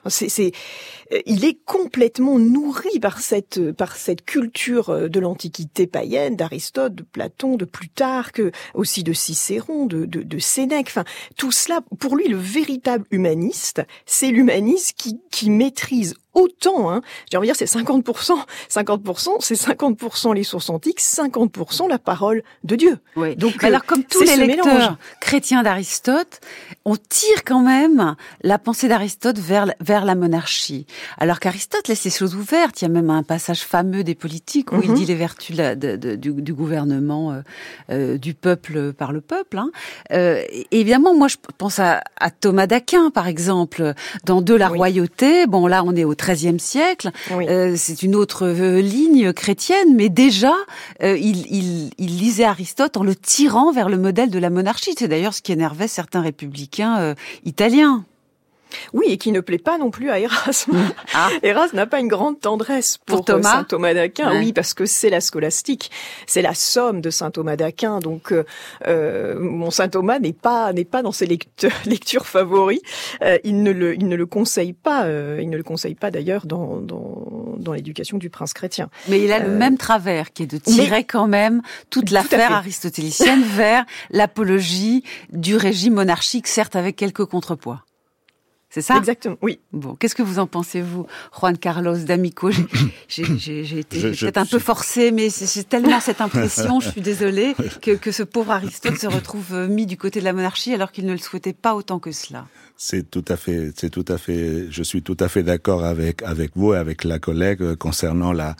Il est complètement nourri par cette culture de l'Antiquité païenne, d'Aristote, de Platon, de Plutarque, aussi de Cicéron, de Sénèque. Enfin, tout cela, pour lui, le véritable humaniste, c'est l'humaniste qui maîtrise autant, j'ai envie de dire, c'est 50%, c'est 50% les sources antiques, 50% la parole de Dieu. Oui. Donc, alors, comme tous les lecteurs chrétiens d'Aristote, on tire quand même la pensée d'Aristote vers la monarchie. Alors qu'Aristote laisse les choses ouvertes. Il y a même un passage fameux des Politiques où il dit les vertus du gouvernement du peuple par le peuple. Et évidemment, moi, je pense à Thomas d'Aquin, par exemple, dans De la royauté. Bon, là, on est au XIIIe siècle. Oui. C'est une autre ligne chrétienne, mais déjà, il lisait Aristote en le tirant vers le modèle de la monarchie. C'est d'ailleurs ce qui énervait certains républicains italiens. Oui, et qui ne plaît pas non plus à Erasme. Erasme n'a pas une grande tendresse pour saint Thomas d'Aquin. Oui, parce que c'est la scolastique, c'est la somme de saint Thomas d'Aquin. Donc, mon saint Thomas n'est pas dans ses lectures favoris. Il ne le conseille pas. Il ne le conseille pas d'ailleurs dans l'éducation du prince chrétien. Mais il a le même travers, qui est de tirer quand même toute l'affaire aristotélicienne vers l'apologie du régime monarchique, certes avec quelques contrepoids. C'est ça ? Exactement, oui. Bon, qu'est-ce que vous en pensez, vous, Juan Carlos d'Amico ? J'ai été peut-être un peu forcée, mais j'ai tellement cette impression, je suis désolée, que ce pauvre Aristote se retrouve mis du côté de la monarchie alors qu'il ne le souhaitait pas autant que cela. Je suis tout à fait d'accord avec vous et avec la collègue concernant la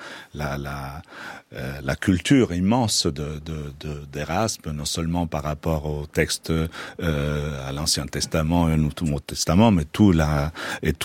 culture immense d'Erasme, non seulement par rapport au texte à l'Ancien Testament et au Nouveau Testament, mais toute la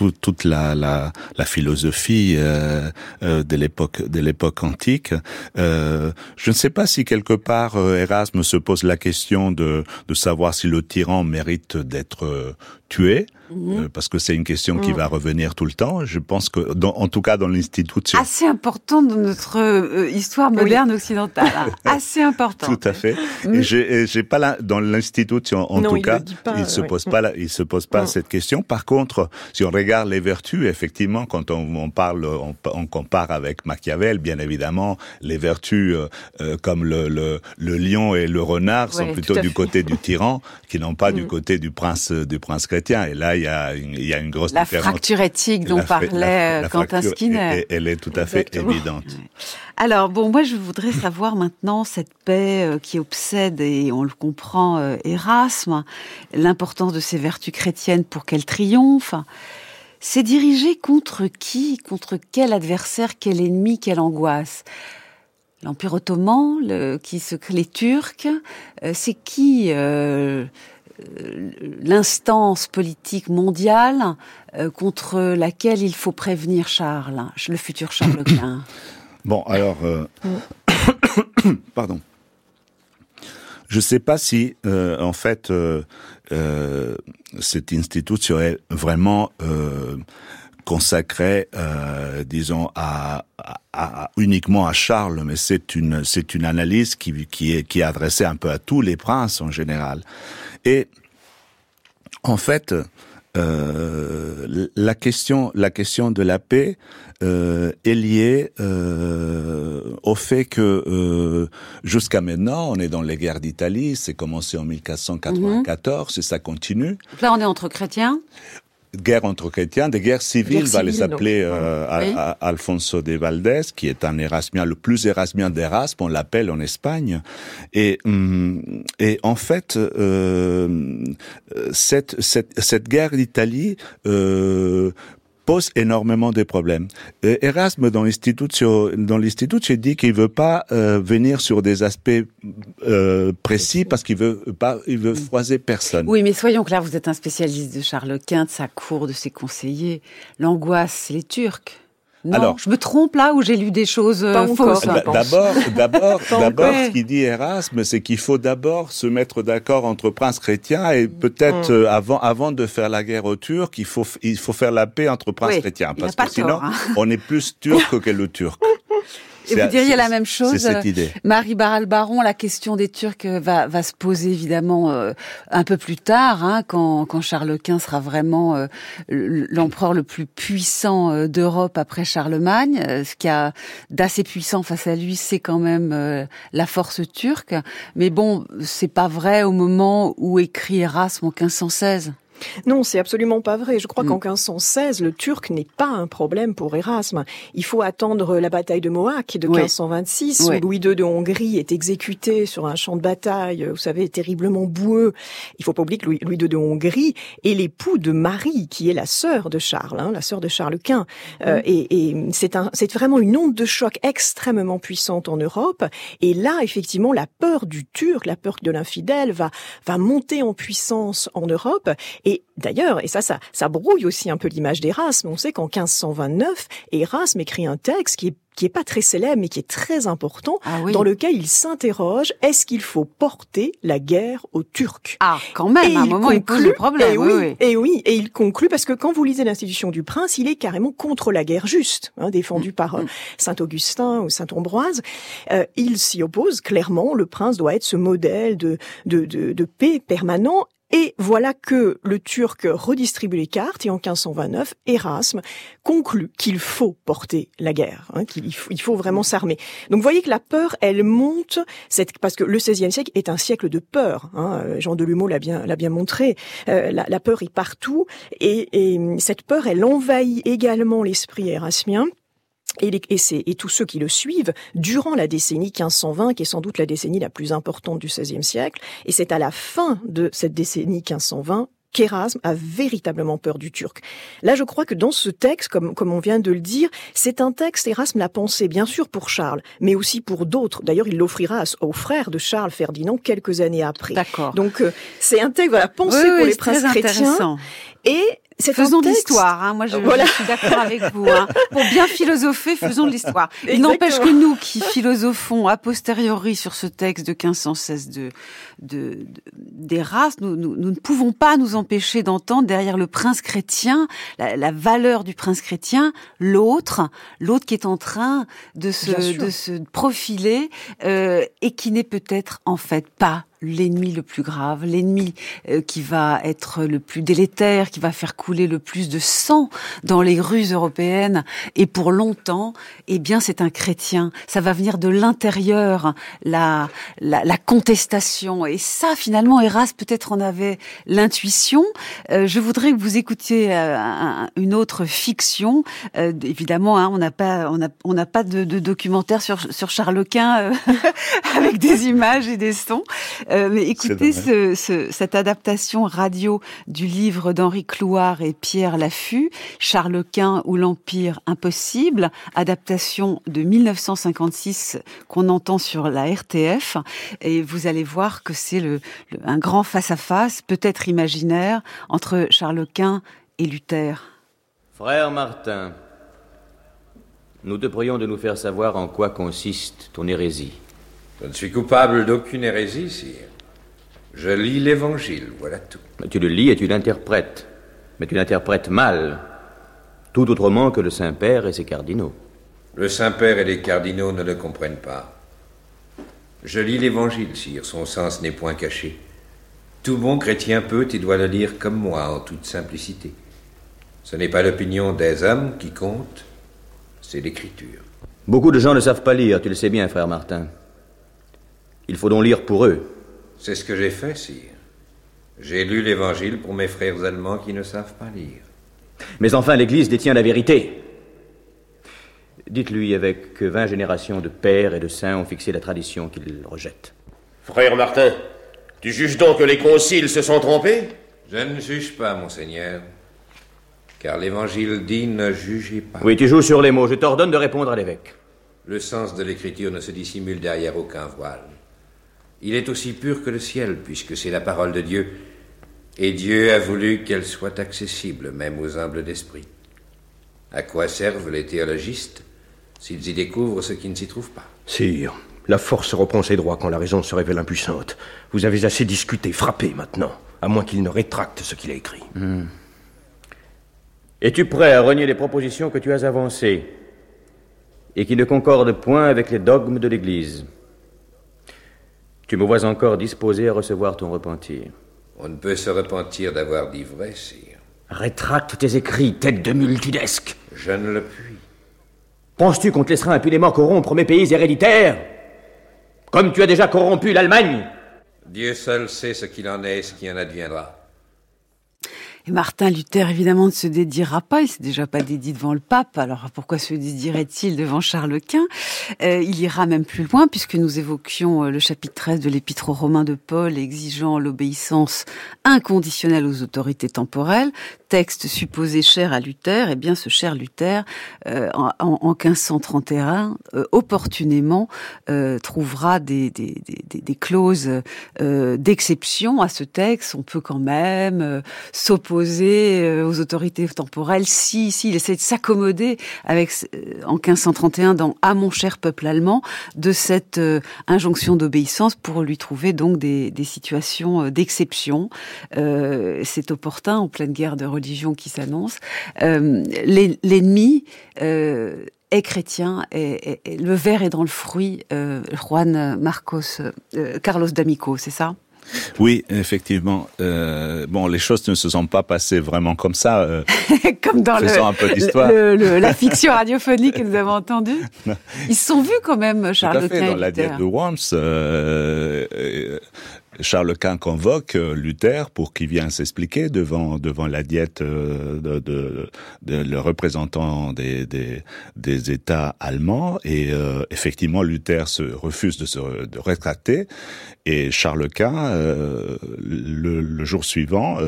philosophie de l'époque antique. Je ne sais pas si quelque part Erasme se pose la question de savoir si le tyran mérite d'être tué. Parce que c'est une question qui va revenir tout le temps. Je pense que, en tout cas dans l'institution... Assez important dans notre histoire moderne occidentale. Assez important. Tout à fait. Et j'ai pas dans l'institution, en tout cas, il se pose pas cette question. Par contre, si on regarde les vertus, effectivement, quand on compare avec Machiavel, bien évidemment, les vertus comme le lion et le renard sont plutôt du côté du tyran, qui n'ont pas du côté du prince chrétien. Et là, il y a une grosse différence. La fracture éthique dont parlait Quentin Skinner. Elle est tout à fait évidente. Alors, bon, moi, je voudrais savoir maintenant cette paix qui obsède, et on le comprend, Erasme, l'importance de ces vertus chrétiennes pour qu'elles triomphent. C'est dirigé contre qui ? Contre quel adversaire ? Quel ennemi ? Quelle angoisse ? L'Empire ottoman, les Turcs, c'est qui l'instance politique mondiale contre laquelle il faut prévenir Charles, le futur Charles Quint. Bon, alors, pardon. Je ne sais pas si, en fait, cette institution est vraiment consacrée, disons, uniquement à Charles, mais c'est une analyse qui est adressée un peu à tous les princes en général. Et en fait, la question de la paix est liée au fait que jusqu'à maintenant, on est dans les guerres d'Italie, c'est commencé en 1494 et ça continue. Là, on est entre chrétiens. Guerre entre chrétiens, des guerres civiles, va les appeler Alfonso de Valdés, qui est un érasmien, le plus érasmien d'Erasme, on l'appelle en Espagne. Et en fait, cette guerre d'Italie pose énormément de problèmes. Erasme dans l'institut, dit qu'il veut pas venir sur des aspects précis parce qu'il veut froisser personne. Oui, mais soyons clairs, vous êtes un spécialiste de Charles Quint, de sa cour, de ses conseillers. L'angoisse, c'est les Turcs. Non, alors, je me trompe là où j'ai lu des choses fausses. D'abord, ce qu'il dit Erasme, c'est qu'il faut d'abord se mettre d'accord entre princes chrétiens et peut-être avant de faire la guerre aux Turcs, il faut faire la paix entre princes chrétiens, parce que sinon on est plus turc que le turc. Et vous diriez la même chose, c'est cette idée. Marie Barral-Baron, la question des Turcs va se poser évidemment un peu plus tard, quand Charles Quint sera vraiment l'empereur le plus puissant d'Europe après Charlemagne. Ce qu'il y a d'assez puissant face à lui, c'est quand même la force turque. Mais bon, c'est pas vrai au moment où écrit Erasme en 1516. Non, c'est absolument pas vrai. Je crois qu'en 1516, le turc n'est pas un problème pour Érasme. Il faut attendre la bataille de Mohacs de 1526, où Louis II de Hongrie est exécuté sur un champ de bataille, vous savez, terriblement boueux. Il faut pas oublier que Louis II de Hongrie est l'époux de Marie, qui est la sœur de Charles, la sœur de Charles Quint. Et c'est vraiment une onde de choc extrêmement puissante en Europe. Et là, effectivement, la peur du turc, la peur de l'infidèle va monter en puissance en Europe. Et d'ailleurs, et ça brouille aussi un peu l'image d'Érasme. On sait qu'en 1529, Érasme écrit un texte qui est pas très célèbre, mais qui est très important, dans lequel il s'interroge, est-ce qu'il faut porter la guerre aux Turcs? Ah, quand même, à un moment, il pose le problème. Et il conclut, parce que quand vous lisez l'Institution du Prince, il est carrément contre la guerre juste, défendue par Saint-Augustin ou Saint-Ambroise. Il s'y oppose clairement, le prince doit être ce modèle de paix permanent. Et voilà que le Turc redistribue les cartes et en 1529, Érasme conclut qu'il faut porter la guerre, qu'il faut vraiment s'armer. Donc vous voyez que la peur, elle monte, parce que le XVIe siècle est un siècle de peur. Jean Delumeau l'a bien montré. La peur est partout et cette peur, elle envahit également l'esprit érasmien. Et tous ceux qui le suivent durant la décennie 1520, qui est sans doute la décennie la plus importante du XVIe siècle, et c'est à la fin de cette décennie 1520 qu'Érasme a véritablement peur du turc. Là, je crois que dans ce texte, comme on vient de le dire, c'est un texte, Érasme l'a pensé bien sûr pour Charles, mais aussi pour d'autres. D'ailleurs, il l'offrira au frère de Charles, Ferdinand, quelques années après. D'accord. Donc, c'est un texte pensé pour les princes chrétiens. Et faisons de l'histoire, moi je suis d'accord avec vous. Pour bien philosopher, faisons de l'histoire. Il n'empêche que nous qui philosophons a posteriori sur ce texte de 1516 d'Érasme, nous ne pouvons pas nous empêcher d'entendre derrière le prince chrétien, la valeur du prince chrétien, l'autre qui est en train de se profiler et qui n'est peut-être en fait pas l'ennemi le plus grave, l'ennemi qui va être le plus délétère, qui va faire couler le plus de sang dans les rues européennes. Et pour longtemps, c'est un chrétien. Ça va venir de l'intérieur, la contestation. Et ça, finalement, Érasme peut-être en avait l'intuition. Je voudrais que vous écoutiez une autre fiction. Évidemment, on n'a pas de documentaire sur Charles Quint avec des images et des sons. Mais écoutez cette adaptation radio du livre d'Henri Clouard et Pierre Laffut, Charles Quint ou l'Empire impossible, adaptation de 1956 qu'on entend sur la RTF, et vous allez voir que c'est un grand face-à-face, peut-être imaginaire, entre Charles Quint et Luther. Frère Martin, nous te prions de nous faire savoir en quoi consiste ton hérésie. Je ne suis coupable d'aucune hérésie, sire. Je lis l'Évangile, voilà tout. Tu le lis et tu l'interprètes. Mais tu l'interprètes mal. Tout autrement que le Saint-Père et ses cardinaux. Le Saint-Père et les cardinaux ne le comprennent pas. Je lis l'Évangile, sire. Son sens n'est point caché. Tout bon chrétien peut et doit le lire comme moi, en toute simplicité. Ce n'est pas l'opinion des hommes qui compte, c'est l'Écriture. Beaucoup de gens ne savent pas lire, tu le sais bien, frère Martin. Il faut donc lire pour eux. C'est ce que j'ai fait, sire. J'ai lu l'Évangile pour mes frères allemands qui ne savent pas lire. Mais enfin, l'Église détient la vérité. Dites-lui avec que 20 générations de pères et de saints ont fixé la tradition qu'il rejette. Frère Martin, tu juges donc que les conciles se sont trompés? Je ne juge pas, monseigneur. Car l'Évangile dit ne jugez pas. Oui, tu joues sur les mots. Je t'ordonne de répondre à l'évêque. Le sens de l'Écriture ne se dissimule derrière aucun voile. Il est aussi pur que le ciel, puisque c'est la parole de Dieu. Et Dieu a voulu qu'elle soit accessible, même aux humbles d'esprit. À quoi servent les théologistes s'ils y découvrent ce qui ne s'y trouve pas? Sire, la force reprend ses droits quand la raison se révèle impuissante. Vous avez assez discuté, frappé maintenant, à moins qu'il ne rétracte ce qu'il a écrit. Es-tu prêt à renier les propositions que tu as avancées et qui ne concordent point avec les dogmes de l'Église? Tu me vois encore disposé à recevoir ton repentir. On ne peut se repentir d'avoir dit vrai, sire. Rétracte tes écrits, tête de mule tudesque. Je ne le puis. Penses-tu qu'on te laissera impunément corrompre mes pays héréditaires, comme tu as déjà corrompu l'Allemagne? Dieu seul sait ce qu'il en est et ce qui en adviendra. Et Martin Luther, évidemment, ne se dédiera pas. Il s'est déjà pas dédié devant le pape. Alors, pourquoi se dédierait-il devant Charles Quint? Il ira même plus loin, puisque nous évoquions le chapitre 13 de l'Épître aux Romains de Paul, exigeant l'obéissance inconditionnelle aux autorités temporelles. Texte supposé cher à Luther. Eh bien, ce cher Luther, en 1531, opportunément, trouvera des clauses d'exception à ce texte. On peut quand même s'opposer aux autorités temporelles s'il essaie de s'accommoder avec, en 1531, dans « À mon cher peuple allemand », de cette injonction d'obéissance pour lui trouver donc des situations d'exception. C'est opportun en pleine guerre de religion qui s'annonce. L'ennemi est chrétien et le ver est dans le fruit. Carlos d'Amico, c'est ça? Oui, effectivement. Les choses ne se sont pas passées vraiment comme ça. Comme dans un peu d'histoire. La fiction radiophonique que nous avons entendue. Ils se sont vus quand même, Charles Quint et Luther. Dans la diète de Worms, Charles Quint convoque Luther pour qu'il vienne s'expliquer devant la diète de le représentant des États allemands, et effectivement Luther refuse de rétracter, et Charles Quint le jour suivant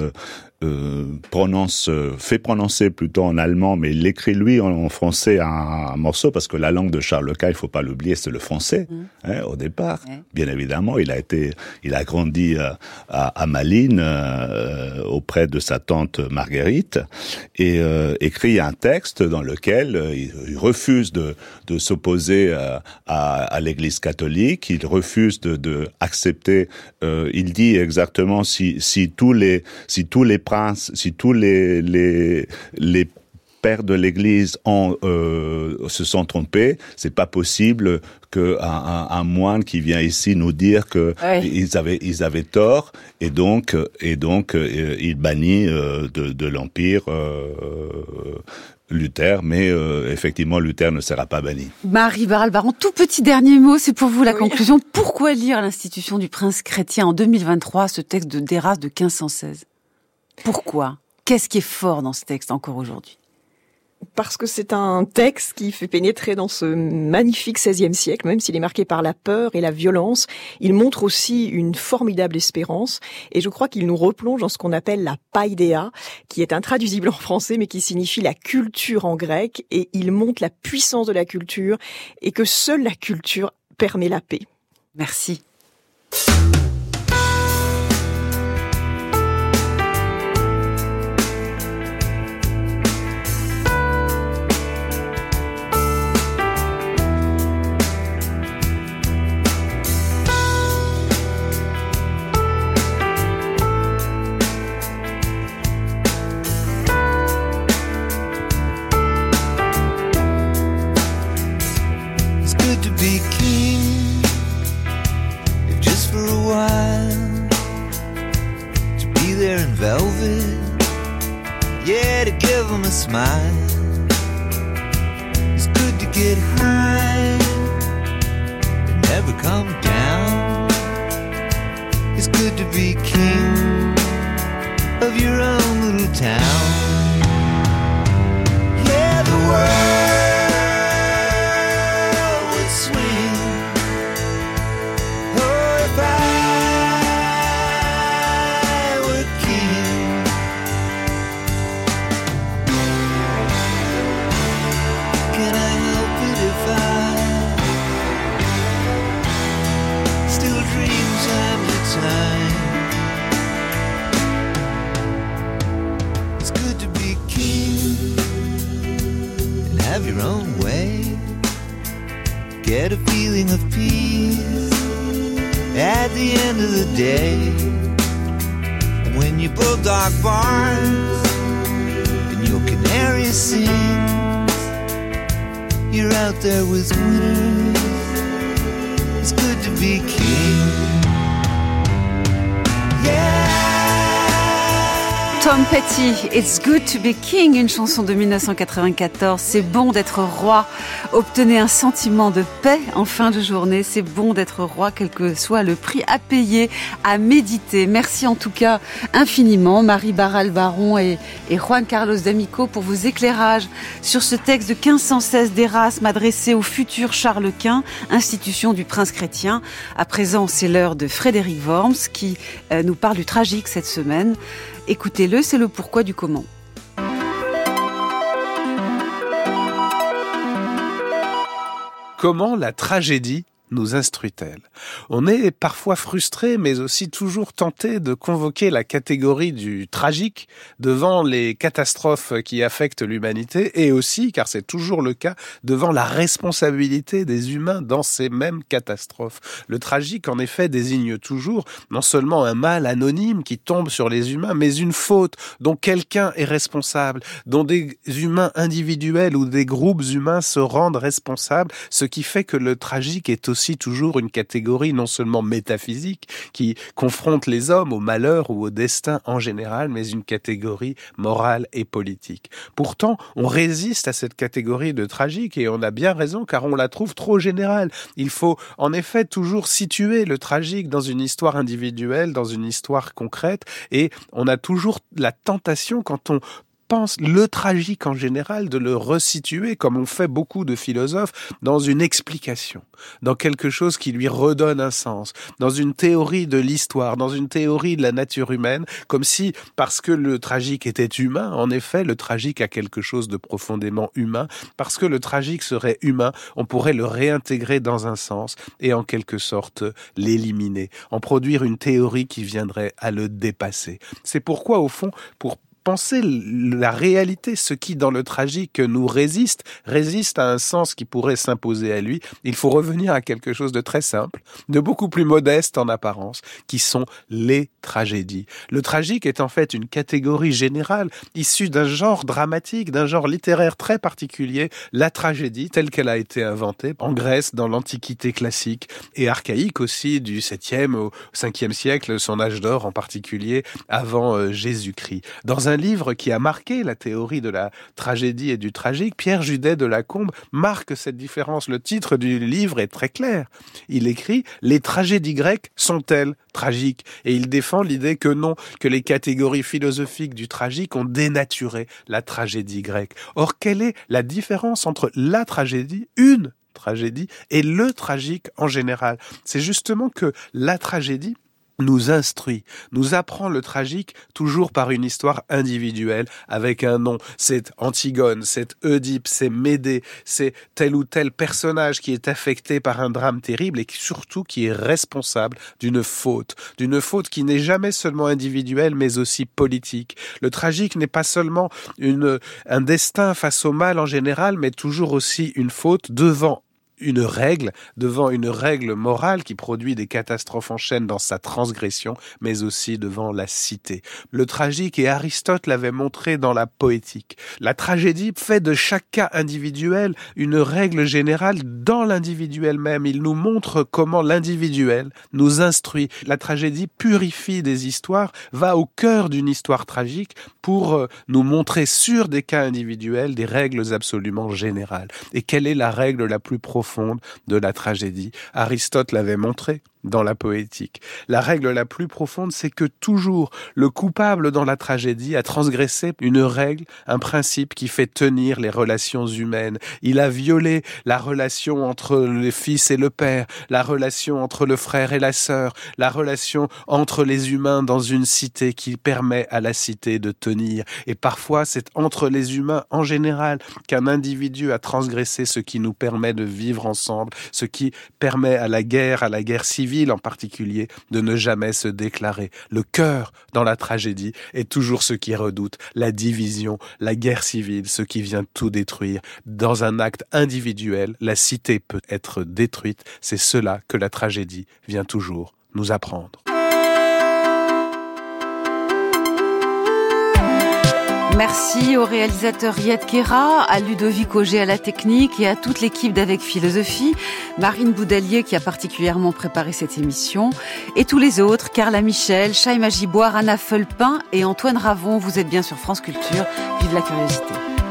fait prononcer plutôt en allemand, mais il écrit lui en français un morceau, parce que la langue de Charles Quint, il faut pas l'oublier, c'est le français, au départ. Bien évidemment, il a grandi à Malines, auprès de sa tante Marguerite, et écrit un texte dans lequel il refuse de s'opposer à l'Église catholique, il refuse de accepter, il dit exactement si tous les princes, si tous les pères de l'Église se sont trompés, c'est pas possible qu'un moine qui vient ici nous dire que ils avaient tort, et donc il bannit de l'Empire Luther, mais effectivement Luther ne sera pas banni. Marie Barral-Baron, tout petit dernier mot, c'est pour vous la conclusion. Pourquoi lire l'Institution du prince chrétien en 2023, ce texte d'Erasme de 1516? Pourquoi? Qu'est-ce qui est fort dans ce texte encore aujourd'hui? Parce que c'est un texte qui fait pénétrer dans ce magnifique XVIe siècle, même s'il est marqué par la peur et la violence. Il montre aussi une formidable espérance, et je crois qu'il nous replonge dans ce qu'on appelle la paideia, qui est intraduisible en français, mais qui signifie la culture en grec, et il montre la puissance de la culture, et que seule la culture permet la paix. Merci. Smile. It's good to get high and never come down. It's good to be king of your own little town. Yeah, the world would swing. Oh, if I were king. Can I help it if I still dream time to time? It's good to be king and have your own way. Get a feeling of peace at the end of the day. And when your bulldog barks and your canary sings, you're out there with winners. It's good to be king. Yeah. Tom Petty, It's Good to be King, une chanson de 1994. C'est bon d'être roi. Obtenez un sentiment de paix en fin de journée. C'est bon d'être roi, quel que soit le prix à payer, à méditer. Merci en tout cas infiniment, Marie Barral-Baron et Juan Carlos D'Amico, pour vos éclairages sur ce texte de 1516 d'Erasme adressé au futur Charles Quint, institution du prince chrétien. À présent, c'est l'heure de Frédéric Worms qui nous parle du tragique cette semaine. Écoutez-le, c'est le pourquoi du comment. Comment la tragédie nous instruit-elle ? On est parfois frustré, mais aussi toujours tenté de convoquer la catégorie du tragique devant les catastrophes qui affectent l'humanité, et aussi, car c'est toujours le cas, devant la responsabilité des humains dans ces mêmes catastrophes. Le tragique, en effet, désigne toujours non seulement un mal anonyme qui tombe sur les humains, mais une faute dont quelqu'un est responsable, dont des humains individuels ou des groupes humains se rendent responsables, ce qui fait que le tragique est aussi toujours une catégorie non seulement métaphysique qui confronte les hommes au malheur ou au destin en général, mais une catégorie morale et politique. Pourtant, on résiste à cette catégorie de tragique et on a bien raison car on la trouve trop générale. Il faut en effet toujours situer le tragique dans une histoire individuelle, dans une histoire concrète, et on a toujours la tentation quand on pense le tragique en général de le resituer, comme ont fait beaucoup de philosophes, dans une explication, dans quelque chose qui lui redonne un sens, dans une théorie de l'histoire, dans une théorie de la nature humaine, comme si, parce que le tragique était humain, en effet, le tragique a quelque chose de profondément humain, parce que le tragique serait humain, on pourrait le réintégrer dans un sens et en quelque sorte l'éliminer, en produire une théorie qui viendrait à le dépasser. C'est pourquoi, au fond, pour penser la réalité, ce qui dans le tragique nous résiste à un sens qui pourrait s'imposer à lui, il faut revenir à quelque chose de très simple, de beaucoup plus modeste en apparence, qui sont les tragédies. Le tragique est en fait une catégorie générale issue d'un genre dramatique, d'un genre littéraire très particulier, la tragédie telle qu'elle a été inventée en Grèce dans l'Antiquité classique et archaïque aussi du 7e au 5e siècle, son âge d'or en particulier, avant Jésus-Christ. Dans un livre qui a marqué la théorie de la tragédie et du tragique, Pierre Judet de Lacombe marque cette différence. Le titre du livre est très clair. Il écrit « Les tragédies grecques sont-elles tragiques ?» Et il défend l'idée que non, que les catégories philosophiques du tragique ont dénaturé la tragédie grecque. Or, quelle est la différence entre la tragédie, une tragédie, et le tragique en général ? C'est justement que la tragédie nous instruit, nous apprend le tragique toujours par une histoire individuelle avec un nom. C'est Antigone, c'est Oedipe, c'est Médée, c'est tel ou tel personnage qui est affecté par un drame terrible et surtout qui est responsable d'une faute qui n'est jamais seulement individuelle mais aussi politique. Le tragique n'est pas seulement un destin face au mal en général, mais toujours aussi une faute devant une règle morale qui produit des catastrophes en chaîne dans sa transgression, mais aussi devant la cité. Le tragique, et Aristote l'avait montré dans la poétique, la tragédie fait de chaque cas individuel une règle générale dans l'individuel même. Il nous montre comment l'individuel nous instruit. La tragédie purifie des histoires, va au cœur d'une histoire tragique pour nous montrer sur des cas individuels des règles absolument générales. Et quelle est la règle la plus profonde de la tragédie ? Aristote l'avait montré dans la poétique. La règle la plus profonde, c'est que toujours le coupable dans la tragédie a transgressé une règle, un principe qui fait tenir les relations humaines. Il a violé la relation entre le fils et le père, la relation entre le frère et la sœur, la relation entre les humains dans une cité qui permet à la cité de tenir. Et parfois, c'est entre les humains en général qu'un individu a transgressé ce qui nous permet de vivre ensemble, ce qui permet à la guerre civile en particulier, de ne jamais se déclarer. Le cœur dans la tragédie est toujours ce qui redoute, la division, la guerre civile, ce qui vient tout détruire. Dans un acte individuel, la cité peut être détruite. C'est cela que la tragédie vient toujours nous apprendre. Merci au réalisateur Yad Kera, à Ludovic Auger à la technique et à toute l'équipe d'Avec Philosophie, Marine Boudalier qui a particulièrement préparé cette émission, et tous les autres, Carla Michel, Chaïma Giboire, Anna Feulpin et Antoine Ravon. Vous êtes bien sur France Culture. Vive la curiosité.